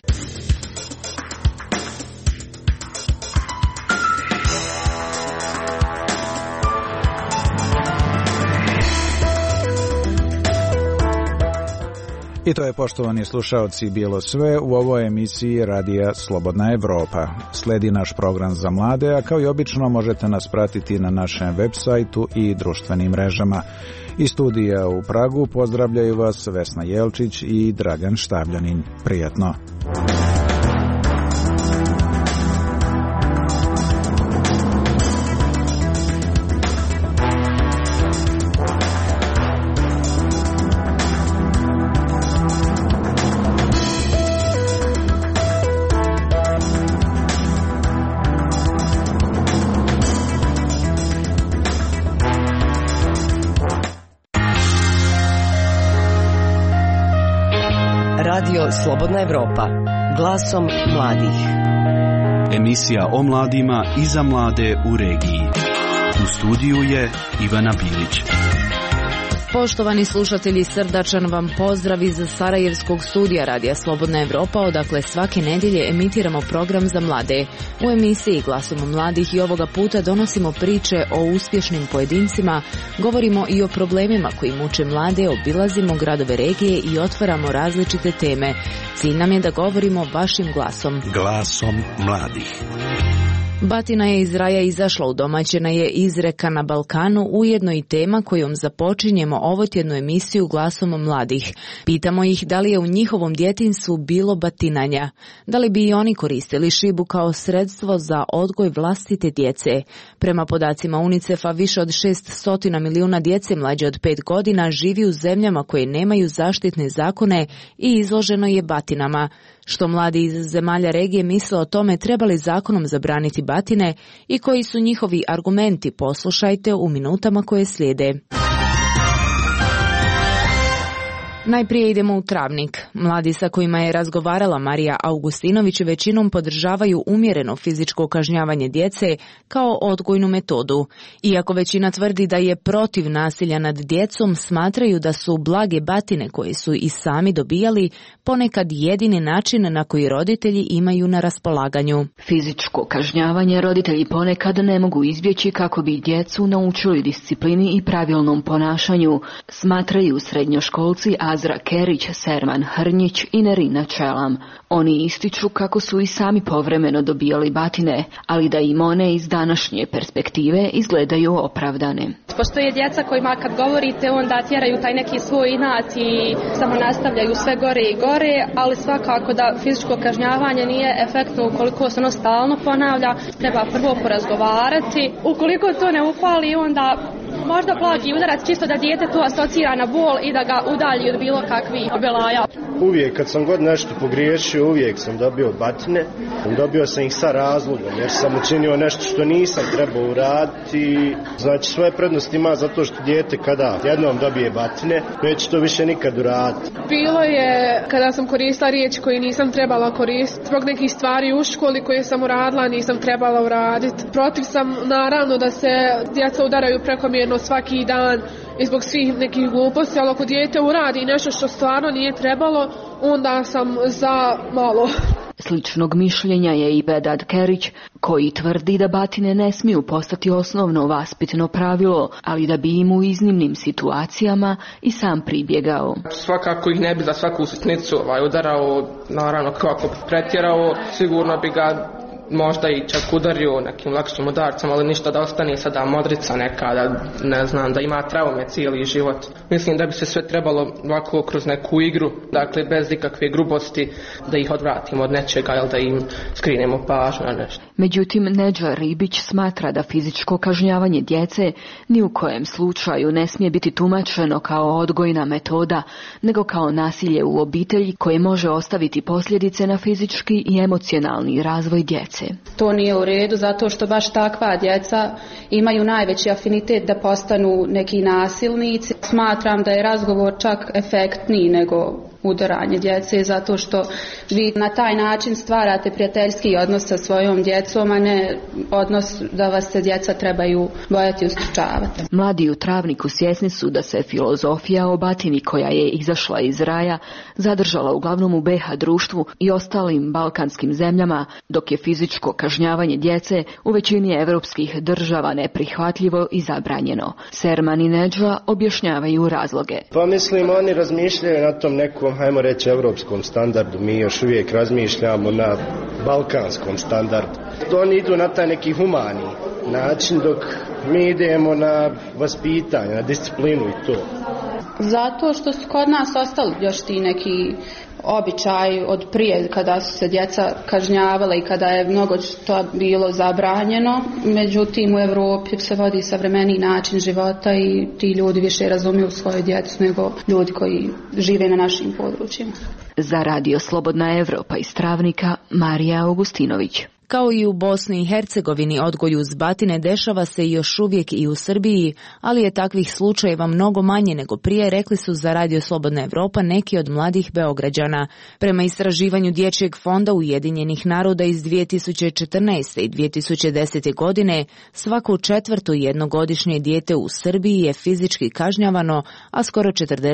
Speaker 1: I to je, poštovani slušaoci, bilo sve u ovoj emisiji Radija Slobodna Evropa. Sledi naš program za mlade, a kao i obično možete nas pratiti na našem web sajtu i društvenim mrežama. Iz studija u Pragu pozdravljaju vas Vesna Jelčić i Dragan Štavljanin. Prijatno!
Speaker 2: Radio Slobodna Evropa. Glasom mladih.
Speaker 3: Emisija o mladima i za mlade u regiji. U studiju je Ivana Bilić.
Speaker 5: Poštovani slušatelji, srdačan vam pozdrav iz Sarajevskog studija Radija Slobodna Evropa, odakle svake nedjelje emitiramo program za mlade. U emisiji Glasom mladih i ovoga puta donosimo priče o uspješnim pojedincima, govorimo i o problemima koji muče mlade, obilazimo gradove regije i otvaramo različite teme. Cilj nam je da govorimo vašim glasom.
Speaker 3: Glasom mladih.
Speaker 5: Batina je iz raja izašla, udomaćena je izreka na Balkanu, ujedno i tema kojom započinjemo ovotjednu emisiju Glasom mladih. Pitamo ih da li je u njihovom djetinjstvu bilo batinanja, da li bi i oni koristili šibu kao sredstvo za odgoj vlastite djece. Prema podacima UNICEF-a, više od 600 milijuna djece mlađe od 5 godina živi u zemljama koje nemaju zaštitne zakone i izloženo je batinama. Što mladi iz zemalja regije misle o tome treba li zakonom zabraniti batine i koji su njihovi argumenti, poslušajte u minutama koje slijede. Najprije idemo u Travnik. Mladi sa kojima je razgovarala Marija Augustinović većinom podržavaju umjereno fizičko kažnjavanje djece kao odgojnu metodu. Iako većina tvrdi da je protiv nasilja nad djecom, smatraju da su blage batine koje su i sami dobijali ponekad jedini način na koji roditelji imaju na raspolaganju.
Speaker 10: Fizičko kažnjavanje roditelji ponekad ne mogu izbjeći kako bi djecu naučili disciplini i pravilnom ponašanju, smatraju srednjoškolci Azra Kerić, Serman Hrnjić i Nerina Čelam. Oni ističu kako su i sami povremeno dobijali batine, ali da im one iz današnje perspektive izgledaju opravdane.
Speaker 17: Postoje djeca kojima kad govorite onda tjeraju taj neki svoj inat i samo nastavljaju sve gore i gore, ali svakako da fizičko kažnjavanje nije efektno ukoliko se ono stalno ponavlja. Treba prvo porazgovarati. Ukoliko to ne upali, onda možda blagi udarac, čisto da dijete to asocira na bol i da ga udalji od bilo kakvih belaja.
Speaker 19: Uvijek kad sam god nešto pogriješio, uvijek sam dobio batine. Dobio sam ih sa razlogom jer sam učinio nešto što nisam trebao uraditi. Znači svoje prednosti ima zato što dijete kada jednom dobije batine, neće to više nikad uraditi.
Speaker 23: Bilo je kada sam koristila riječi koje nisam trebala koristiti. Zbog nekih stvari u školi koje sam uradila nisam trebala uraditi. Protiv sam naravno da se djeca udaraju prekomjerno svaki dan i zbog svih nekih gluposti, ali ako dijete uradi nešto što stvarno nije trebalo, onda sam za malo.
Speaker 10: Sličnog mišljenja je i Vedad Kerić, koji tvrdi da batine ne smiju postati osnovno vaspitno pravilo, ali da bi im u iznimnim situacijama i sam pribjegao.
Speaker 27: Svakako ih ne bi za svaku sitnicu udarao, naravno kako pretjerao, sigurno bi ga možda i čak udario nekim lakšim udarcem, ali ništa da ostane sada modrica neka, da ne znam, da ima traume cijeli život. Mislim da bi se sve trebalo ovako kroz neku igru, dakle bez ikakve grubosti, da ih odvratimo od nečega ili da im skrinemo pažnju na nešto.
Speaker 10: Međutim, Nedža Ribić smatra da fizičko kažnjavanje djece ni u kojem slučaju ne smije biti tumačeno kao odgojna metoda, nego kao nasilje u obitelji koje može ostaviti posljedice na fizički i emocionalni razvoj djece.
Speaker 28: To nije u redu zato što baš takva djeca imaju najveći afinitet da postanu neki nasilnici. Smatram da je razgovor čak efektniji nego udaranje djece zato što vi na taj način stvarate prijateljski odnos sa svojom djecom, a ne odnos da vas se djeca trebaju bojati i ustručavati.
Speaker 10: Mladi u Travniku svjesni su da se filozofija o batini koja je izašla iz raja zadržala uglavnom u BiH društvu i ostalim balkanskim zemljama, dok je fizičko kažnjavanje djece u većini evropskih država neprihvatljivo i zabranjeno. Serman i Nedža objašnjavaju razloge.
Speaker 19: Pa mislim oni razmišljaju na tom nekom, hajmo reći, evropskom standardu, mi još uvijek razmišljamo na balkanskom standardu. Oni idu na taj neki humani način, dok mi idemo na vaspitanje, na disciplinu i to.
Speaker 28: Zato što su kod nas ostali još ti neki običaj od prije kada su se djeca kažnjavala i kada je mnogo što bilo zabranjeno. Međutim, u Europi se vodi savremeniji način života i ti ljudi više razumiju svoju djecu nego ljudi koji žive na našim područjima.
Speaker 10: Za Radio Slobodna Evropa iz Travnika, Marija Augustinović.
Speaker 5: Kao i u Bosni i Hercegovini, odgoj uz batine dešava se još uvijek i u Srbiji, ali je takvih slučajeva mnogo manje nego prije, rekli su za Radio Slobodna Evropa neki od mladih Beograđana. Prema istraživanju Dječjeg fonda Ujedinjenih naroda iz 2014. i 2010. godine, svako četvrto jednogodišnje dijete u Srbiji je fizički kažnjavano, a skoro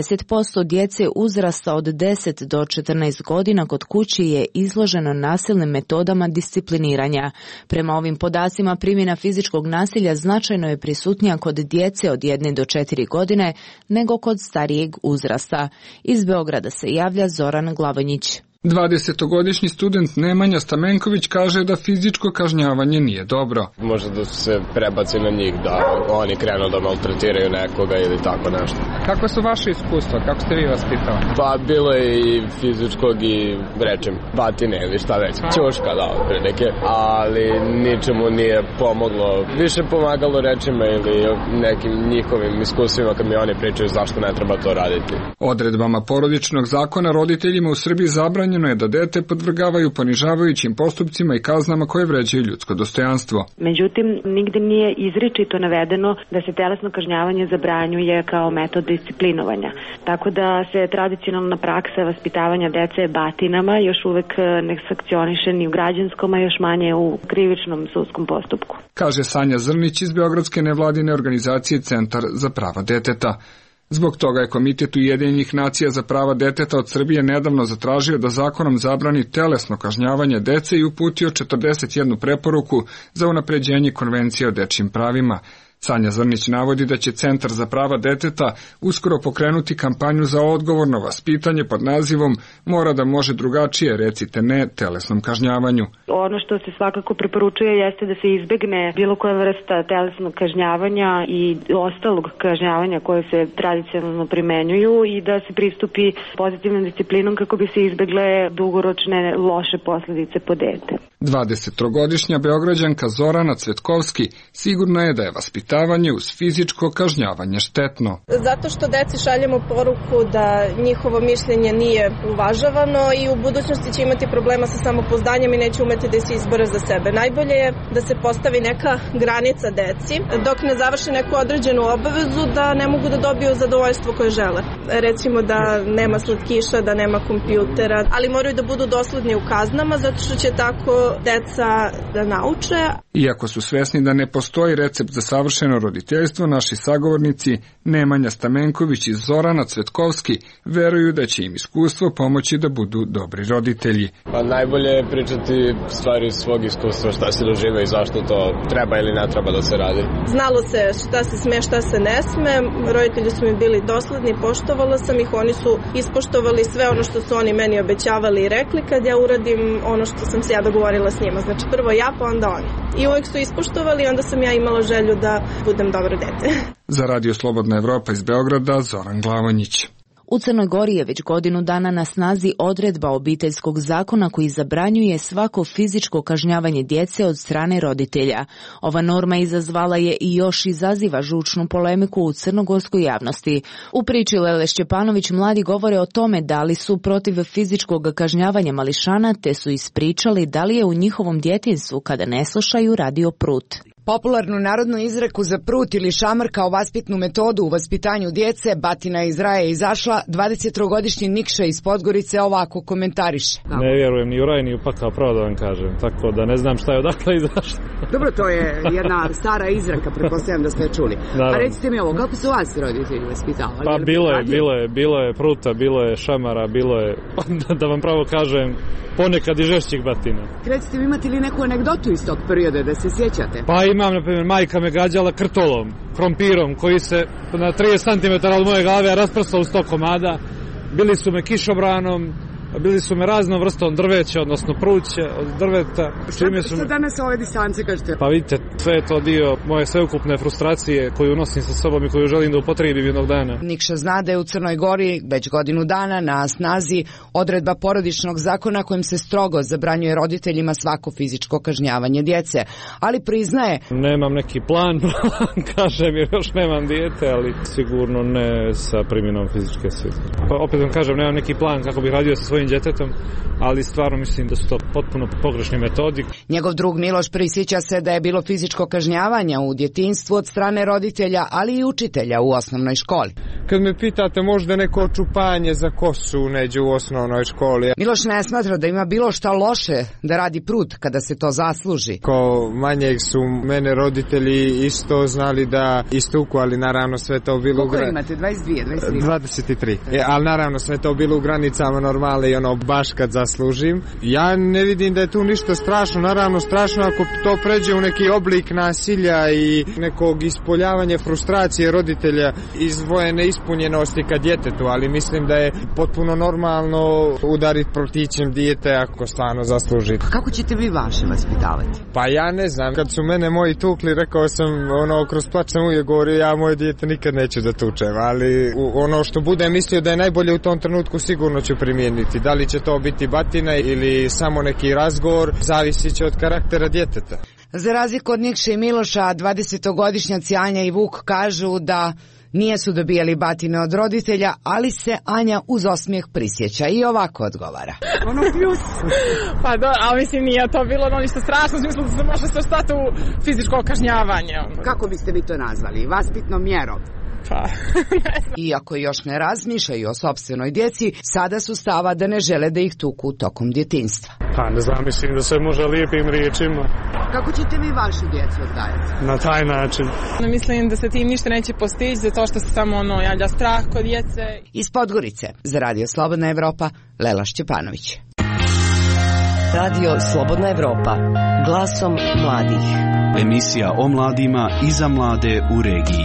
Speaker 5: 40% djece uzrasta od 10 do 14 godina kod kuće je izloženo nasilnim metodama discipliniranja. Prema ovim podacima, primjena fizičkog nasilja značajno je prisutnija kod djece od 1 do 4 godine nego kod starijeg uzrasta. Iz Beograda se javlja Zoran Glavonjić.
Speaker 4: 20-godišnji student Nemanja Stamenković kaže da fizičko kažnjavanje nije dobro.
Speaker 6: Može da se prebaci na njih, da oni krenu da maltretiraju nekoga ili tako nešto.
Speaker 4: Kako su vaše iskustva? Kako ste vi vaspitali?
Speaker 6: Pa bilo je i fizičkog i rečem batine ili šta već. Ćuška, da, prilike. Ali ničemu nije pomoglo. Više pomagalo rečima ili nekim njihovim iskustvima kad mi oni pričaju zašto ne treba to raditi.
Speaker 4: Odredbama porodičnog zakona roditeljima u Srbiji zabranjeno je da dete podvrgavaju ponižavajućim postupcima i kaznama koje vređaju ljudsko dostojanstvo.
Speaker 7: Međutim, nigde nije izričito navedeno da se telesno kažnjavanje zabranjuje kao metod disciplinovanja. Tako da se tradicionalna praksa vaspitavanja dece batinama još uvek ne sankcioniše ni u građanskom, a još manje u krivičnom sudskom postupku.
Speaker 4: Kaže Sanja Zrnić iz Beogradske nevladine organizacije Centar za prava deteta. Zbog toga je Komitet Ujedinjenih nacija za prava deteta od Srbije nedavno zatražio da zakonom zabrani telesno kažnjavanje dece i uputio 41 preporuku za unapređenje Konvencije o dečjim pravima. Sanja Zrnić navodi da će Centar za prava deteta uskoro pokrenuti kampanju za odgovorno vaspitanje pod nazivom Mora da može drugačije, recite ne telesnom kažnjavanju.
Speaker 7: Ono što se svakako preporučuje jeste da se izbegne bilo koja vrsta telesnog kažnjavanja i ostalog kažnjavanja koje se tradicionalno primenjuju i da se pristupi pozitivnom disciplinom kako bi se izbegle dugoročne loše posljedice po dete.
Speaker 4: 23-godišnja Beograđanka Zorana Cvetkovski sigurna je da je vaspitavanje uz fizičko kažnjavanje štetno.
Speaker 8: Zato što deci šaljemo poruku da njihovo mišljenje nije uvažavano i u budućnosti će imati problema sa samopouzdanjem i neće umeti da se izbore za sebe. Najbolje je da se postavi neka granica deci dok ne završi neku određenu obavezu da ne mogu da dobiju zadovoljstvo koje žele. Recimo da nema slatkiša, da nema kompjutera, ali moraju da budu dosledni u kaznama zato što će tako deca da nauče.
Speaker 4: Iako su svesni da ne postoji recept za savršeno roditeljstvo, naši sagovornici Nemanja Stamenković i Zorana Cvetkovski veruju da će im iskustvo pomoći da budu dobri roditelji.
Speaker 6: Pa najbolje je pričati stvari iz svog iskustva, šta se doživa i zašto to treba ili ne treba da se radi.
Speaker 8: Znalo se šta se sme, šta se ne sme, roditelji su mi bili dosledni, poštovala sam ih, oni su ispoštovali sve ono što su oni meni obećavali i rekli kad ja uradim ono što sam se ja dogovorila s njima. Znači prvo ja, pa onda oni. I uvijek su ispoštovali, onda sam ja imala želju da budem dobro dete.
Speaker 4: Za Radio Slobodna Evropa iz Beograda, Zoran Glavonjić.
Speaker 5: U Crnoj Gori je već godinu dana na snazi odredba obiteljskog zakona koji zabranjuje svako fizičko kažnjavanje djece od strane roditelja. Ova norma izazvala je i još izaziva žučnu polemiku u crnogorskoj javnosti. U priči Lele Šćepanović mladi govore o tome da li su protiv fizičkog kažnjavanja mališana, te su ispričali da li je u njihovom djetinjstvu kada ne slušaju radio prut.
Speaker 22: Popularnu narodnu izreku za prut ili šamar kao vaspitnu metodu u vaspitanju djece batina iz raja je izašla. 23-godišnji Nikša iz Podgorice ovako komentariše.
Speaker 24: Ne vjerujem ni u raj ni u pakao, pravo da vam kažem, tako da ne znam šta je odakle izašlo.
Speaker 22: Dobro, to je jedna stara izreka, pretpostavljam da ste je čuli. A recite mi ovo, kako su vas roditelji vaspitavali?
Speaker 24: Pa bilo je pruta, bilo je šamara, bilo je, da vam pravo kažem, ponekad i žešćih batina.
Speaker 22: Recite mi, imate li neku anegdotu iz tog perioda da se sjećate?
Speaker 24: Pa imam, na primjer, majka me gađala krtolom, krompirom, koji se na 30 cm od moje glave rasprstao u 100 komada. Bili su me kišobranom, bili su me raznom vrstom drveća, odnosno pruće od drveta.
Speaker 22: Šta danas ove distance kažete?
Speaker 24: Pa vidite, Sve je to dio moje sveukupne frustracije koju nosim sa sobom i koju želim da upotrijebim jednog dana.
Speaker 22: Nikša zna da je u Crnoj Gori već godinu dana na snazi odredba porodičnog zakona kojim se strogo zabranjuje roditeljima svako fizičko kažnjavanje djece, ali priznaje:
Speaker 24: nemam neki plan, kažem, jer još nemam dijete, ali sigurno ne sa primjenom fizičke sile. Pa opet vam kažem, nemam neki plan kako bih radio sa svojim djetetom, ali stvarno mislim da su to potpuno pogrešni metodi.
Speaker 22: Njegov drug Miloš prisjeća se da je bilo fizičko kažnjavanja u djetinjstvu od strane roditelja, ali i učitelja u osnovnoj školi.
Speaker 9: Kad me pitate, možda neko čupanje za kosu neđe u osnovnoj školi.
Speaker 22: Miloš ne smatra da ima bilo šta loše da radi prut kada se to zasluži.
Speaker 9: Ko manjeg su mene roditelji isto znali da istuku, ali naravno sve to bilo...
Speaker 22: Koliko imate? 22,
Speaker 9: 23. Ali naravno sve to bilo u granicama normale i ono baš kad zaslužim. Ja ne vidim da je tu ništa strašno, naravno strašno ako to pređe u neki oblik nasilja i nekog ispoljavanja frustracije roditelja iz svoje neispunjenosti ka djetetu, ali mislim da je potpuno normalno udariti protićem dijete ako stvarno zasluži.
Speaker 22: Kako ćete vi vaše vaspitavati?
Speaker 9: Pa ja ne znam, kad su mene moji tukli, rekao sam, kroz plač sam uvijek govorio, ja moje dijete nikad neću da tučem, ali ono što budem mislio da je najbolje u tom trenutku sigurno ću primijeniti. Da li će to biti batina ili samo neki razgovor, zavisit će od karaktera djeteta.
Speaker 22: Za razliku od Nikše i Miloša, 20-godišnjaci Anja i Vuk kažu da nijesu dobijali batine od roditelja, ali se Anja uz osmijeh prisjeća i ovako odgovara.
Speaker 11: Ono pljus. Pa a mislim nije to bilo ništa strašno, u smislu da se može svrstati u fizičko kažnjavanje.
Speaker 22: Kako biste vi to nazvali? Vaspitnom mjerom?
Speaker 11: Pa.
Speaker 22: Iako još ne razmišljaju o sopstvenoj djeci, sada su stava da ne žele da ih tuku tokom djetinjstva.
Speaker 24: Pa ne znam, mislim da sve može lijepim riječima.
Speaker 22: Kako ćete vi vašu djecu odgajati?
Speaker 24: Na taj način.
Speaker 11: Mislim da se tim ništa neće postići, zato što se samo javlja strah kod djece.
Speaker 22: Iz Podgorice, za Radio Slobodna Evropa, Lela Šćepanović.
Speaker 2: Radio Slobodna Evropa, glasom mladih.
Speaker 3: Emisija o mladima i za mlade u regiji.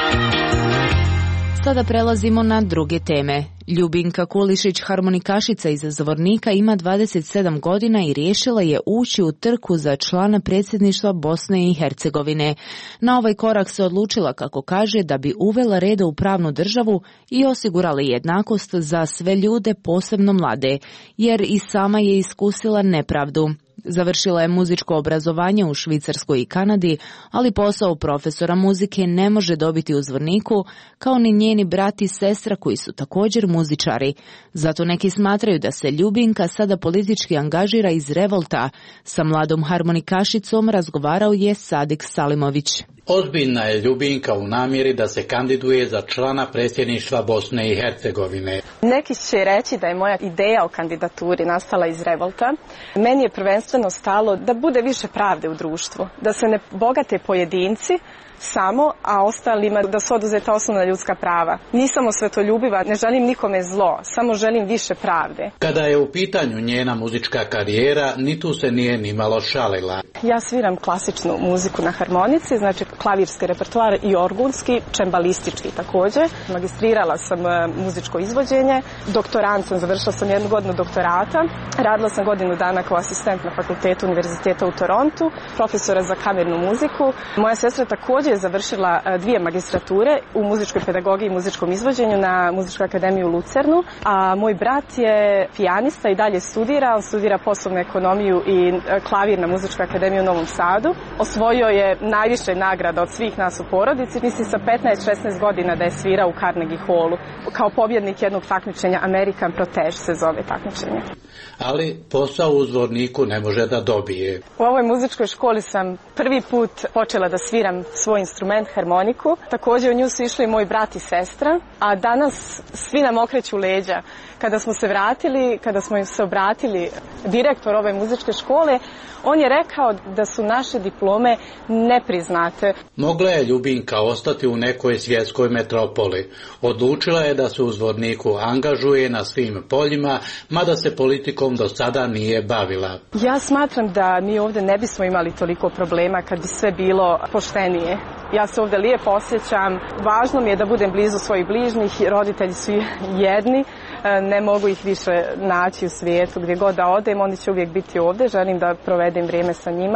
Speaker 5: Sada prelazimo na druge teme. Ljubinka Kulišić, harmonikašica iz Zvornika, ima 27 godina i riješila je ući u trku za člana predsjedništva Bosne i Hercegovine. Na ovaj korak se odlučila, kako kaže, da bi uvela reda u pravnu državu i osigurala jednakost za sve ljude, posebno mlade, jer i sama je iskusila nepravdu. Završila je muzičko obrazovanje u Švicarskoj i Kanadi, ali posao profesora muzike ne može dobiti u Zvorniku, kao ni njeni brat i sestra koji su također muzičari. Zato neki smatraju da se Ljubinka sada politički angažira iz revolta. Sa mladom harmonikašicom razgovarao je Sadik Salimović.
Speaker 12: Ozbiljna je Ljubinka u namjeri da se kandiduje za člana predsjedništva Bosne i Hercegovine.
Speaker 8: Neki će reći da je moja ideja o kandidaturi nastala iz revolta. Meni je prvenstveno stalo da bude više pravde u društvu, da se ne bogate pojedinci samo, a ostalima da su oduzeta osnovna ljudska prava. Nisam osvetoljubiva, ne želim nikome zlo, samo želim više pravde.
Speaker 12: Kada je u pitanju njena muzička karijera, ni tu se nije nimalo šalila.
Speaker 8: Ja sviram klasičnu muziku na harmonici, znači klavirski repertoar i orgunski, čembalistički također. Magistrirala sam muzičko izvođenje, doktorant sam, završila sam 1 godinu doktorata, radila sam godinu dana kao asistent na fakultetu Univerziteta u Torontu, profesora za kamernu muziku. Moja sestra također je završila 2 magistrature u muzičkoj pedagogiji i muzičkom izvođenju na Muzičkoj akademiji u Lucernu, a moj brat je pijanista i dalje studira, on studira poslovnu ekonomiju i klavir na Muzičkoj akademiji u Novom Sadu. Osvojio je najviše nagrada od svih nas u porodici, mislim sa 15-16 godina da je svirao u Carnegie Hallu kao pobjednik jednog takmičenja, American Protege se zove takmičenje.
Speaker 12: Ali posao u Zvorniku ne može da dobije.
Speaker 8: U ovoj muzičkoj školi sam prvi put počela da sviram svoj instrument, harmoniku. Također u nju su išli moj brat i sestra, a danas svi nam okreću leđa. Kada smo se vratili, kada smo im se obratili direktor ove muzičke škole, on je rekao da su naše diplome nepriznate.
Speaker 12: Mogla je Ljubinka ostati u nekoj svjetskoj metropoli. Odlučila je da se u Zvorniku angažuje na svim poljima, mada se politikom do sada nije bavila.
Speaker 8: Ja smatram da mi ovdje ne bismo imali toliko problema kad bi sve bilo poštenije. Ja se ovdje lijepo osjećam. Važno mi je da budem blizu svojih bližnjih, roditelji su jedni, ne mogu ih više naći u svijetu. Gdje god da odem, oni će uvijek biti ovdje, želim da provedem vrijeme sa njima.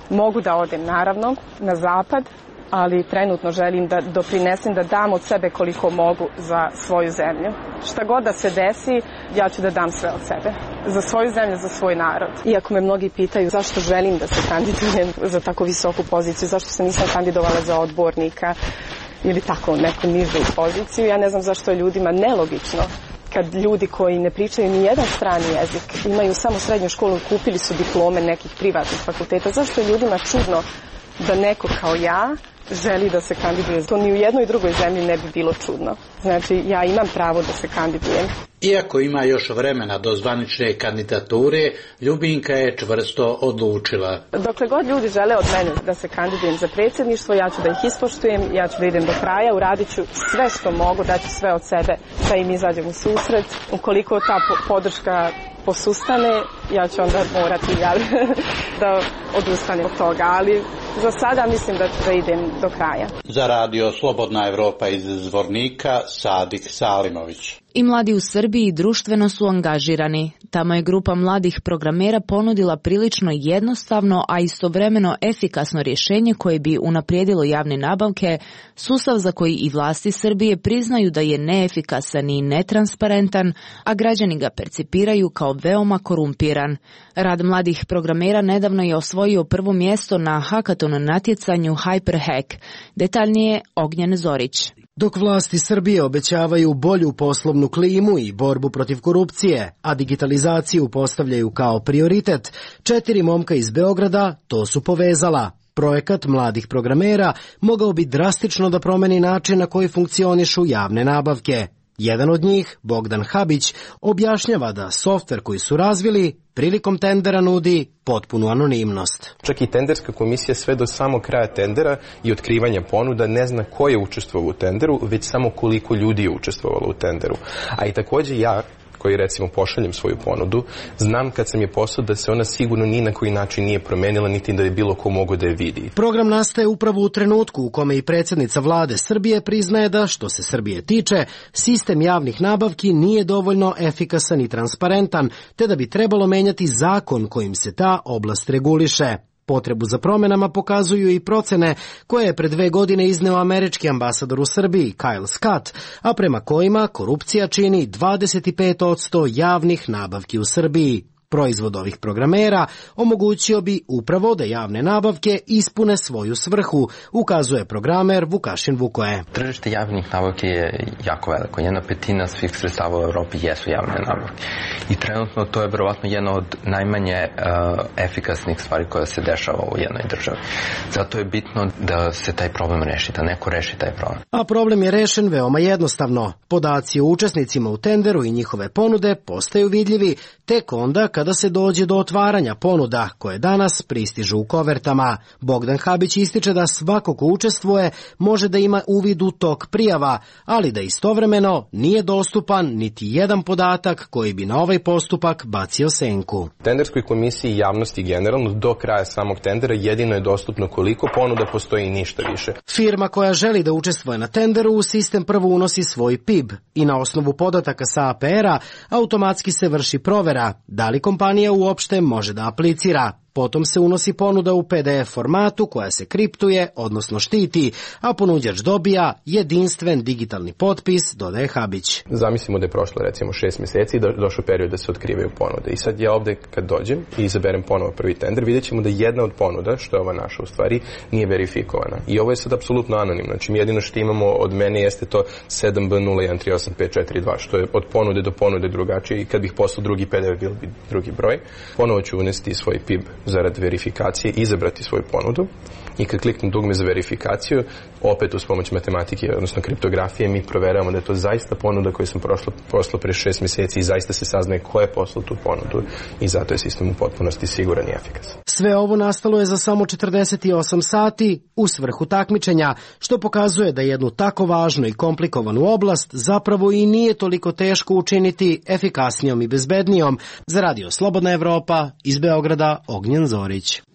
Speaker 13: Mogu da odem, naravno, na zapad, ali trenutno želim da doprinesem, da dam od sebe koliko mogu za svoju zemlju. Šta god da se desi, ja ću da dam sve od sebe. Za svoju zemlju, za svoj narod. Iako me mnogi pitaju zašto želim da se kandidujem za tako visoku poziciju, zašto se nisam kandidovala za odbornika ili tako neku nižu poziciju, ja ne znam zašto je ljudima nelogično kad ljudi koji ne pričaju ni jedan strani jezik, imaju samo srednju školu, kupili su diplome nekih privatnih fakulteta, zašto je ljudima čudno da neko kao ja želi da se kandiduje. To ni u jednoj i drugoj zemlji ne bi bilo čudno. Znači, ja imam pravo da se kandidujem.
Speaker 12: Iako ima još vremena do zvanične kandidature, Ljubinka je čvrsto odlučila.
Speaker 13: Dokle god ljudi žele od mene da se kandidujem za predsjedništvo, ja ću da ih ispoštujem, ja ću da idem do kraja, uradit ću sve što mogu, daću sve od sebe da im izađem u susret. Ukoliko ta podrška posustane, ja ću onda morati da odustanem od toga, ali za sada mislim da idem do kraja.
Speaker 12: Za radio Slobodna Evropa iz Zvornika, Sadik Salimović.
Speaker 5: I mladi u Srbiji društveno su angažirani. Tamo je grupa mladih programera ponudila prilično jednostavno, a istovremeno efikasno rješenje koje bi unaprijedilo javne nabavke, sustav za koji i vlasti Srbije priznaju da je neefikasan i netransparentan, a građani ga percipiraju kao veoma korumpiran. Rad mladih programera nedavno je osvojio prvo mjesto na hackathon natjecanju HyperHack. Detaljnije Ognjen Zorić.
Speaker 14: Dok vlasti Srbije obećavaju bolju poslovnu klimu i borbu protiv korupcije, a digitalizaciju postavljaju kao prioritet, 4 momka iz Beograda to su povezala. Projekat mladih programera mogao bi drastično da promeni način na koji funkcionišu javne nabavke. Jedan od njih, Bogdan Habić, objašnjava da softver koji su razvili prilikom tendera nudi potpunu anonimnost.
Speaker 15: Čak i tenderska komisija sve do samog kraja tendera i otkrivanja ponuda ne zna ko je učestvovao u tenderu, već samo koliko ljudi je učestvovalo u tenderu. A i također ja, koji recimo pošaljem svoju ponudu, znam kad sam je poslao da se ona sigurno ni na koji način nije promenila, niti da je bilo ko mogo da je vidi.
Speaker 14: Program nastaje upravo u trenutku u kome i predsjednica vlade Srbije priznaje da, što se Srbije tiče, sistem javnih nabavki nije dovoljno efikasan i transparentan, te da bi trebalo menjati zakon kojim se ta oblast reguliše. Potrebu za promjenama pokazuju i procene koje je pred 2 godine izneo američki ambasador u Srbiji, Kyle Scott, a prema kojima korupcija čini 25% javnih nabavki u Srbiji. Proizvod ovih programera omogućio bi upravo da javne nabavke ispune svoju svrhu, ukazuje programer Vukašin Vukoje.
Speaker 16: Tržište javnih nabavki je jako veliko. 1/5 svih sredstava u Evropi jesu javne nabavke. I trenutno to je verovatno jedna od najmanje efikasnih stvari koja se dešava u jednoj državi. Zato je bitno da se taj problem reši, da neko reši taj problem.
Speaker 14: A problem je rešen veoma jednostavno. Podaci o učesnicima u tenderu i njihove ponude postaju vidljivi tek onda kada se dođe do otvaranja ponuda koje danas pristižu u kovertama. Bogdan Habić ističe da svako ko učestvuje može da ima uvid u tok prijava, ali da istovremeno nije dostupan niti jedan podatak koji bi na ovaj postupak bacio senku.
Speaker 15: Tenderskoj komisiji i javnosti generalno do kraja samog tendera jedino je dostupno koliko ponuda postoji i ništa više.
Speaker 14: Firma koja želi da učestvuje na tenderu u sistem prvo unosi svoj PIB i na osnovu podataka sa APR-a automatski se vrši provera da li kompanija uopšte može da aplicira. Potom se unosi ponuda u PDF formatu koja se kriptuje, odnosno štiti, a ponuđač dobija jedinstven digitalni potpis, dodaje Habić.
Speaker 15: Zamislimo da je prošlo recimo 6 mjeseci i došao period da se otkrivaju ponude. I sad ja ovde kad dođem i izaberem ponovo prvi tender, vidjet ćemo da jedna od ponuda, što je ova naša u stvari, nije verifikovana. I ovo je sad apsolutno anonimno. Znači jedino što imamo od mene jeste to 7B01385542, što je od ponude do ponude drugačije i kad bih poslao drugi PDF bilo bi drugi broj. Ponovo ću unesti svoj PIB zarad verifikacije, izabrati svoju ponudu i kad kliknem dugme za verifikaciju, opet uz pomoć matematike, odnosno kriptografije, mi proveravamo da je to zaista ponuda koju sam poslao pre 6 mjeseci i zaista se saznaje ko je poslao tu ponudu i zato je sistem u potpunosti siguran i efikasan.
Speaker 14: Sve ovo nastalo je za samo 48 sati u svrhu takmičenja, što pokazuje da jednu tako važnu i komplikovanu oblast zapravo i nije toliko teško učiniti efikasnijom i bezbednijom. Za radio Slobodna Evropa iz Beograda, Ognjen Zorić.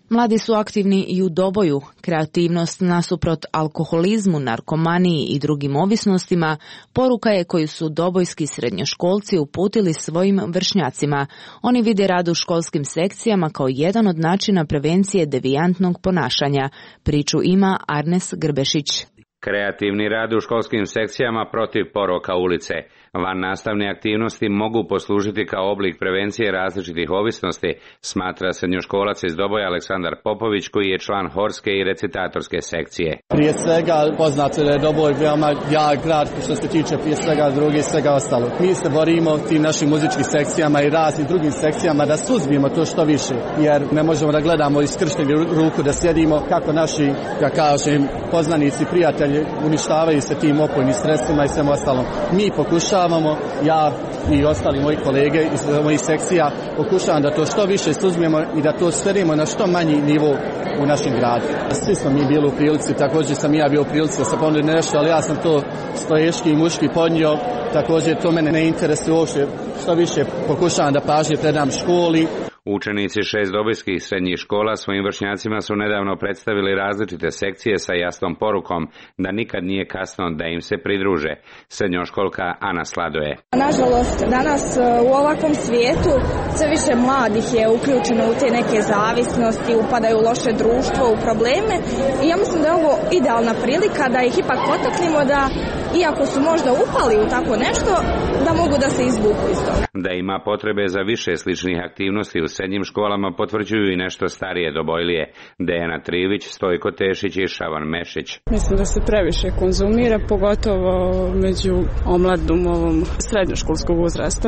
Speaker 5: Mladi su aktivni i u Doboju. Kreativnost nasuprot alkoholizmu, narkomaniji i drugim ovisnostima poruka je koju su dobojski srednjoškolci uputili svojim vršnjacima. Oni vide rad u školskim sekcijama kao jedan od načina prevencije devijantnog ponašanja. Priču ima Arnes Grbešić.
Speaker 1: Kreativni rad u školskim sekcijama protiv poroka ulice. Van nastavne aktivnosti mogu poslužiti kao oblik prevencije različitih ovisnosti, smatra srednjoškolac iz Doboja Aleksandar Popović, koji je član horske i recitatorske sekcije.
Speaker 17: Prije svega poznato da je Doboj veoma jak grad što se tiče prije svega druge i svega ostalo. Mi se borimo tim našim muzičkim sekcijama i raznim drugim sekcijama da suzbijemo to što više, jer ne možemo da gledamo iskrštenih ruku, da sjedimo kako naši, ja kažem, poznanici, prijatelji uništavaju se tim opojnim sredstvima i svem ostalom. Mi pokušavamo, ja i ostali moji kolege iz mojih sekcija, pokušavam da to što više suzmijemo i da to svedemo na što manji nivo u našem gradu. Svi smo mi bili u prilici, također sam i ja bio u prilici da se ponudi nešto, ali ja sam to stoješki i muški podnio, također to mene ne interesuje uopšte, što više pokušavam da pažnje predam školi.
Speaker 1: Učenici 6 dobojskih srednjih škola svojim vršnjacima su nedavno predstavili različite sekcije sa jasnom porukom da nikad nije kasno da im se pridruže. Srednjoškolka Ana Sladoje.
Speaker 18: Nažalost, danas u ovakvom svijetu sve više mladih je uključeno u te neke zavisnosti, upadaju u loše društvo, u probleme i ja mislim da je ovo idealna prilika da ih ipak potaknemo da, iako su možda upali u tako nešto, da mogu da se izvuku iz toga.
Speaker 1: Da ima potrebe za više sličnih aktivnosti u srednjim školama potvrđuju i nešto starije Dobojlije. Dejana Trivić, Stojko Tešić i Šavan Mešić.
Speaker 20: Mislim da se previše konzumira, pogotovo među omladom ovom srednjoškolskog uzrasta.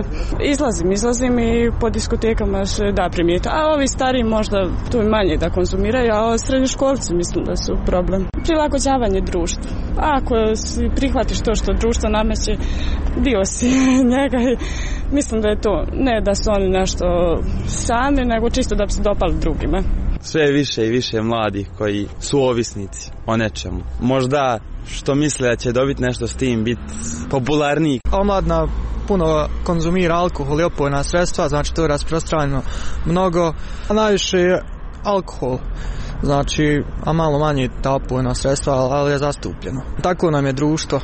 Speaker 20: Izlazim i po diskotekama se da primijeti, a ovi stariji možda tu manje da konzumiraju, a srednjoškolci mislim da su problem. Prilagođavanje društva. Ako si prihvatiš to što društvo nameće, dio si njega i mislim da je to, ne da su oni nešto sami, nego čisto da bi se dopali drugima.
Speaker 21: Sve više i više mladih koji su ovisnici o nečemu. Možda što misle da će dobiti nešto s tim, biti popularniji.
Speaker 23: Omladna puno konzumira alkohol i opojna sredstva, znači to je rasprostranjeno mnogo, a najviše je alkohol. Znači, a malo manje ta opojna sredstva, ali je zastupljeno. Tako nam je društvo.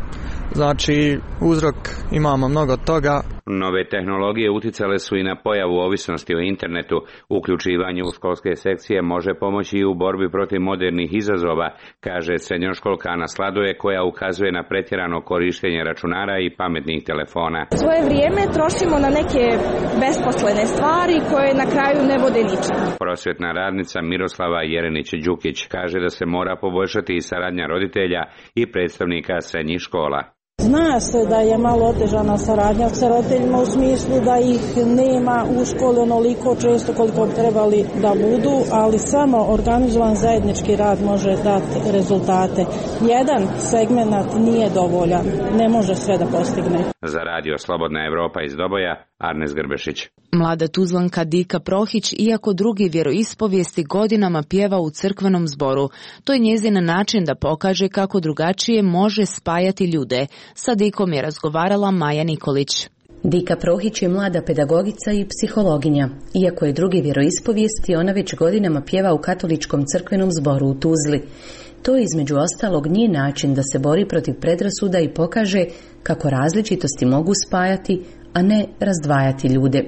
Speaker 23: Znači, uzrok imamo mnogo toga.
Speaker 1: Nove tehnologije uticale su i na pojavu ovisnosti o internetu. Uključivanje u školske sekcije može pomoći i u borbi protiv modernih izazova, kaže srednjoškolka Ana Sladoje, koja ukazuje na pretjerano korištenje računara i pametnih telefona.
Speaker 18: Svoje vrijeme trošimo na neke besposlene stvari koje na kraju ne vode ničemu.
Speaker 1: Prosvjetna radnica Miroslava Jerenić-Đukić kaže da se mora poboljšati i saradnja roditelja i predstavnika srednjih škola.
Speaker 25: Zna se da je malo otežana saradnja sa roditeljima u smislu da ih nema u školi onoliko često koliko bi trebali da budu, ali samo organizovan zajednički rad može dati rezultate. Jedan segment nije dovoljan, ne može sve da postigne.
Speaker 1: Za radio Slobodna Evropa iz Doboja, Arnes Grbešić.
Speaker 5: Mlada Tuzlanka Dika Prohić, iako drugi vjeroispovijesti, godinama pjeva u crkvenom zboru. To je njezin način da pokaže kako drugačije može spajati ljude. Sa Dikom je razgovarala Maja Nikolić.
Speaker 26: Dika Prohić je mlada pedagogica i psihologinja. Iako je drugi vjeroispovijesti, ona već godinama pjeva u katoličkom crkvenom zboru u Tuzli. To između ostalog nije način da se bori protiv predrasuda i pokaže kako različitosti mogu spajati, a ne razdvajati ljude.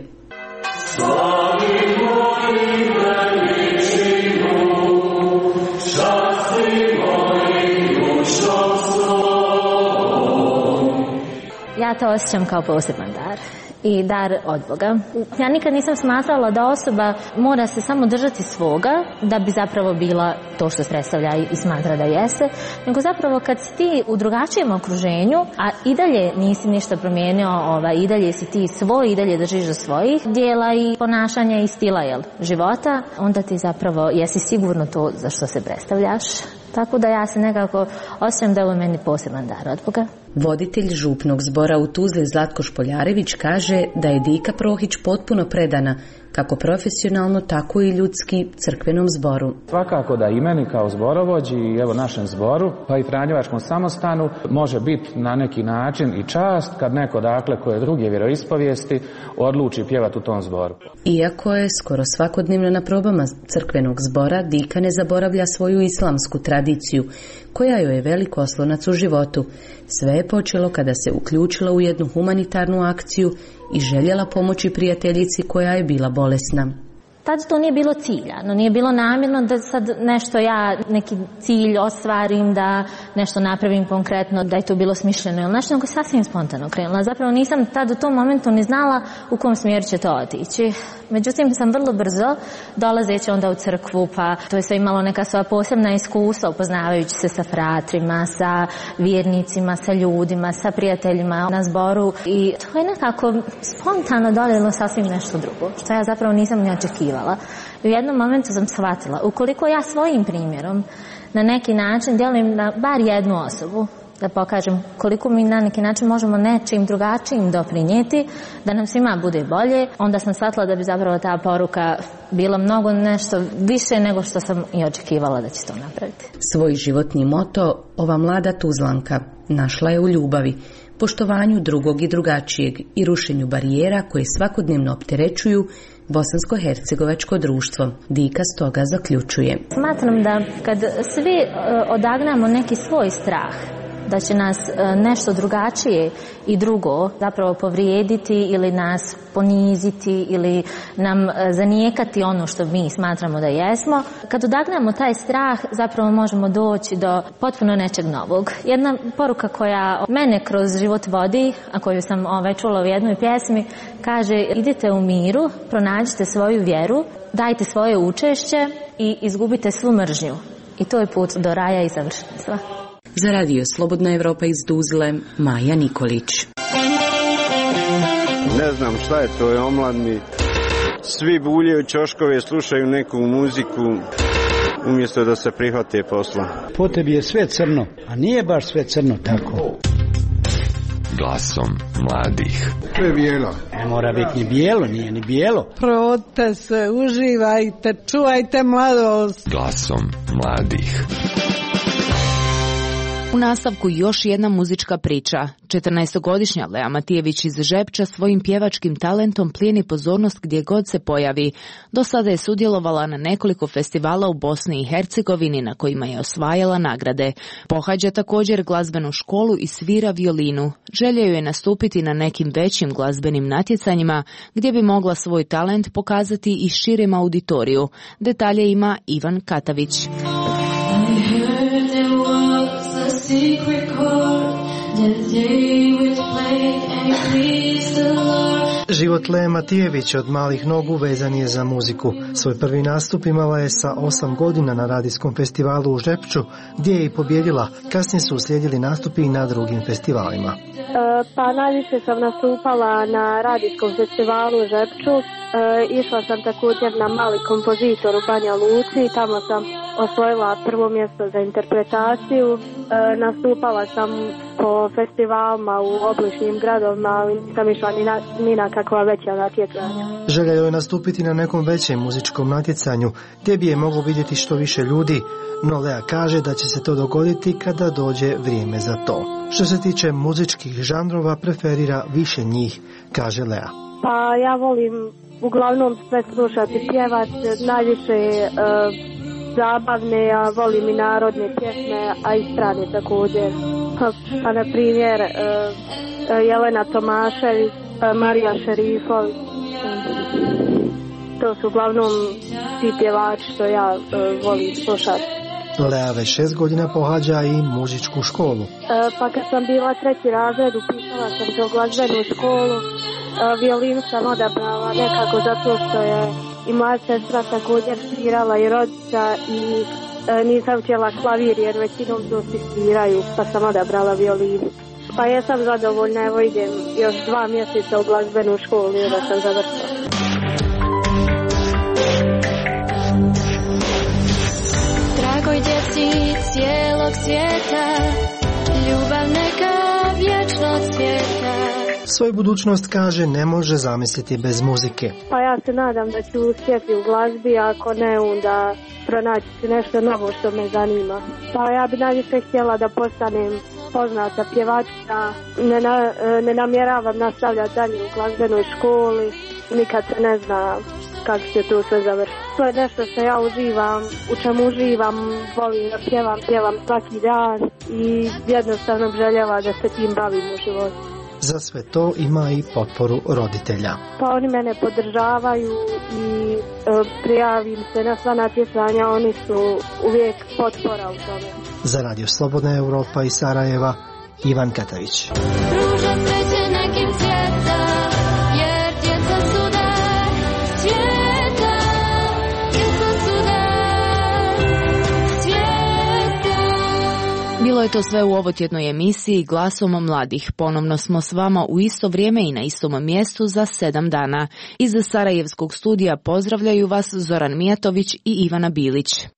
Speaker 29: Ja to osjećam kao poseban dar i dar od Boga. Ja nikad nisam smatrala da osoba mora se samo držati svoga da bi zapravo bila to što se predstavlja i smatra da jeste, nego zapravo kad si ti u drugačijem okruženju, a i dalje nisi ništa promijenio, i dalje si ti svoj, i dalje držiš do svojih dijela i ponašanja i stila života, onda ti zapravo jesi sigurno to za što se predstavljaš. Tako da ja se nekako osjećam da je ovo meni poseban dar od Boga.
Speaker 26: Voditelj župnog zbora u Tuzli Zlatko Špoljarević kaže da je Dika Prohić potpuno predana kako profesionalno, tako i ljudski, crkvenom zboru.
Speaker 4: Svakako da i meni kao zborovođi i evo našem zboru, pa i Franjevačkom samostanu, može biti na neki način i čast kad neko, dakle, koje druge vjeroispovijesti odluči pjevati u tom zboru.
Speaker 26: Iako je skoro svakodnevno na probama crkvenog zbora, Dika ne zaboravlja svoju islamsku tradiciju, koja joj je velik oslonac u životu. Sve je počelo kada se uključila u jednu humanitarnu akciju i željela pomoći prijateljici koja je bila bolesna.
Speaker 29: Tad to nije bilo ciljano, nije bilo namjerno da sad nešto ja, neki cilj ostvarim, da nešto napravim konkretno, da je to bilo smišljeno ili nešto, nego sasvim spontano krenula. Zapravo nisam tad u tom momentu ni znala u kom smjeru će to otići. Međutim, sam vrlo brzo, dolazeći onda u crkvu, pa to je sve imalo neka svoja posebna iskustva, upoznavajući se sa fratrima, sa vjernicima, sa ljudima, sa prijateljima na zboru. I to je nekako spontano dolilo sasvim nešto drugo, što ja zapravo nisam ni očekivala. I u jednom momentu sam shvatila, ukoliko ja svojim primjerom na neki način djelujem na bar jednu osobu, da pokažem koliko mi na neki način možemo nečim drugačijim doprinijeti, da nam svima bude bolje, onda sam shvatila da bi zapravo ta poruka bila mnogo nešto više nego što sam i očekivala da će to napraviti.
Speaker 26: Svoj životni moto ova mlada Tuzlanka našla je u ljubavi, poštovanju drugog i drugačijeg i rušenju barijera koje svakodnevno opterećuju bosansko-hercegovačko društvo. Dika stoga zaključuje.
Speaker 29: Smatram da kad svi odagnamo neki svoj strah, da će nas nešto drugačije i drugo zapravo povrijediti ili nas poniziti ili nam zanijekati ono što mi smatramo da jesmo. Kad odagnamo taj strah, zapravo možemo doći do potpuno nečeg novog. Jedna poruka koja mene kroz život vodi, a koju sam čula u jednoj pjesmi, kaže: idite u miru, pronađite svoju vjeru, dajte svoje učešće i izgubite svu mržnju. I to je put do raja i savršenstva.
Speaker 26: Za radio Slobodna Evropa iz Tuzle, Maja Nikolić.
Speaker 6: Ne znam šta je to, je omladni. Svi buljaju ćoškove, slušaju neku muziku, umjesto da se prihvate posla.
Speaker 7: Po tebi je sve crno, a nije baš sve crno tako.
Speaker 9: Glasom mladih.
Speaker 7: To je bijelo. Ne mora biti ni bijelo, nije ni bijelo.
Speaker 10: Prodite se, uživajte, čuvajte mladost.
Speaker 9: Glasom mladih.
Speaker 5: U nastavku još jedna muzička priča. 14-godišnja Lea Matijević iz Žepča svojim pjevačkim talentom plijeni pozornost gdje god se pojavi. Do sada je sudjelovala na nekoliko festivala u Bosni i Hercegovini na kojima je osvajala nagrade. Pohađa također glazbenu školu i svira violinu. Želja ju je nastupiti na nekim većim glazbenim natjecanjima gdje bi mogla svoj talent pokazati i širem auditoriju. Detalje ima Ivan Katavić.
Speaker 19: Život Lee Matijević od malih nogu vezan je za muziku. Svoj prvi nastup imala je sa 8 godina na radijskom festivalu u Žepču, gdje je i pobjedila. Kasnije su uslijedili nastupi i na drugim festivalima.
Speaker 24: Pa najviše sam nastupala na radijskom festivalu u Žepču. Išla sam također na mali kompozitor u Banja Luci, tamo sam osvojila prvo mjesto za interpretaciju. Nastupala sam po festivalima u obližnjim gradovima, ali nisam išla ni na kakva veća natjecanja.
Speaker 19: Želja joj nastupiti na nekom većem muzičkom natjecanju, gdje bi je moglo vidjeti što više ljudi, no Lea kaže da će se to dogoditi kada dođe vrijeme za to. Što se tiče muzičkih žanrova, preferira više njih, kaže Lea.
Speaker 24: Pa ja volim uglavnom sve slušati, pjevat, najviše zabavne, ja volim i narodne pjesme, a i strane također. Pa na primjer Jelena Tomašević, Marija Šerifović. To su uglavnom ti pjevači što ja volim slušati.
Speaker 19: Lea već 6 godina pohađa i muzičku školu.
Speaker 24: Pa kad sam bila 3. razred, upisala sam se u glazbenu školu. Violinu sam odabrala nekako zato što je i moja sestra također svirala i rodica i nisam htjela klavir jer većinom to svi sviraju, pa sam odabrala violinu. Pa jesam zadovoljna, evo idem još 2 mjeseca u glazbenu školu i da sam završila.
Speaker 27: Dragoj djeci cijelog svijeta, ljubav neka vječno cvjeta.
Speaker 19: Svoju budućnost, kaže, ne može zamisliti bez muzike.
Speaker 24: Pa ja se nadam da ću uspjeti u glazbi, ako ne, onda pronaći nešto novo što me zanima. Pa ja bi najviše htjela da postanem poznata pjevačica, ne namjeravam nastavljati dalje u glazbenoj školi, nikad se ne zna kako će to sve završiti. To je nešto što ja uživam, u čemu uživam, volim da pjevam svaki dan i jednostavno željela da se tim bavim u životu.
Speaker 19: Za sve to ima i potporu roditelja.
Speaker 24: Pa oni mene podržavaju i prijavim se na sva natjecanja, oni su uvijek potpora u tome.
Speaker 19: Za Radio Slobodna Europa iz Sarajeva, Ivan Katavić.
Speaker 5: Bilo je to sve u ovotjednoj emisiji Glasom mladih. Ponovno smo s vama u isto vrijeme i na istom mjestu za 7 dana. Iz Sarajevskog studija pozdravljaju vas Zoran Mijatović i Ivana Bilić.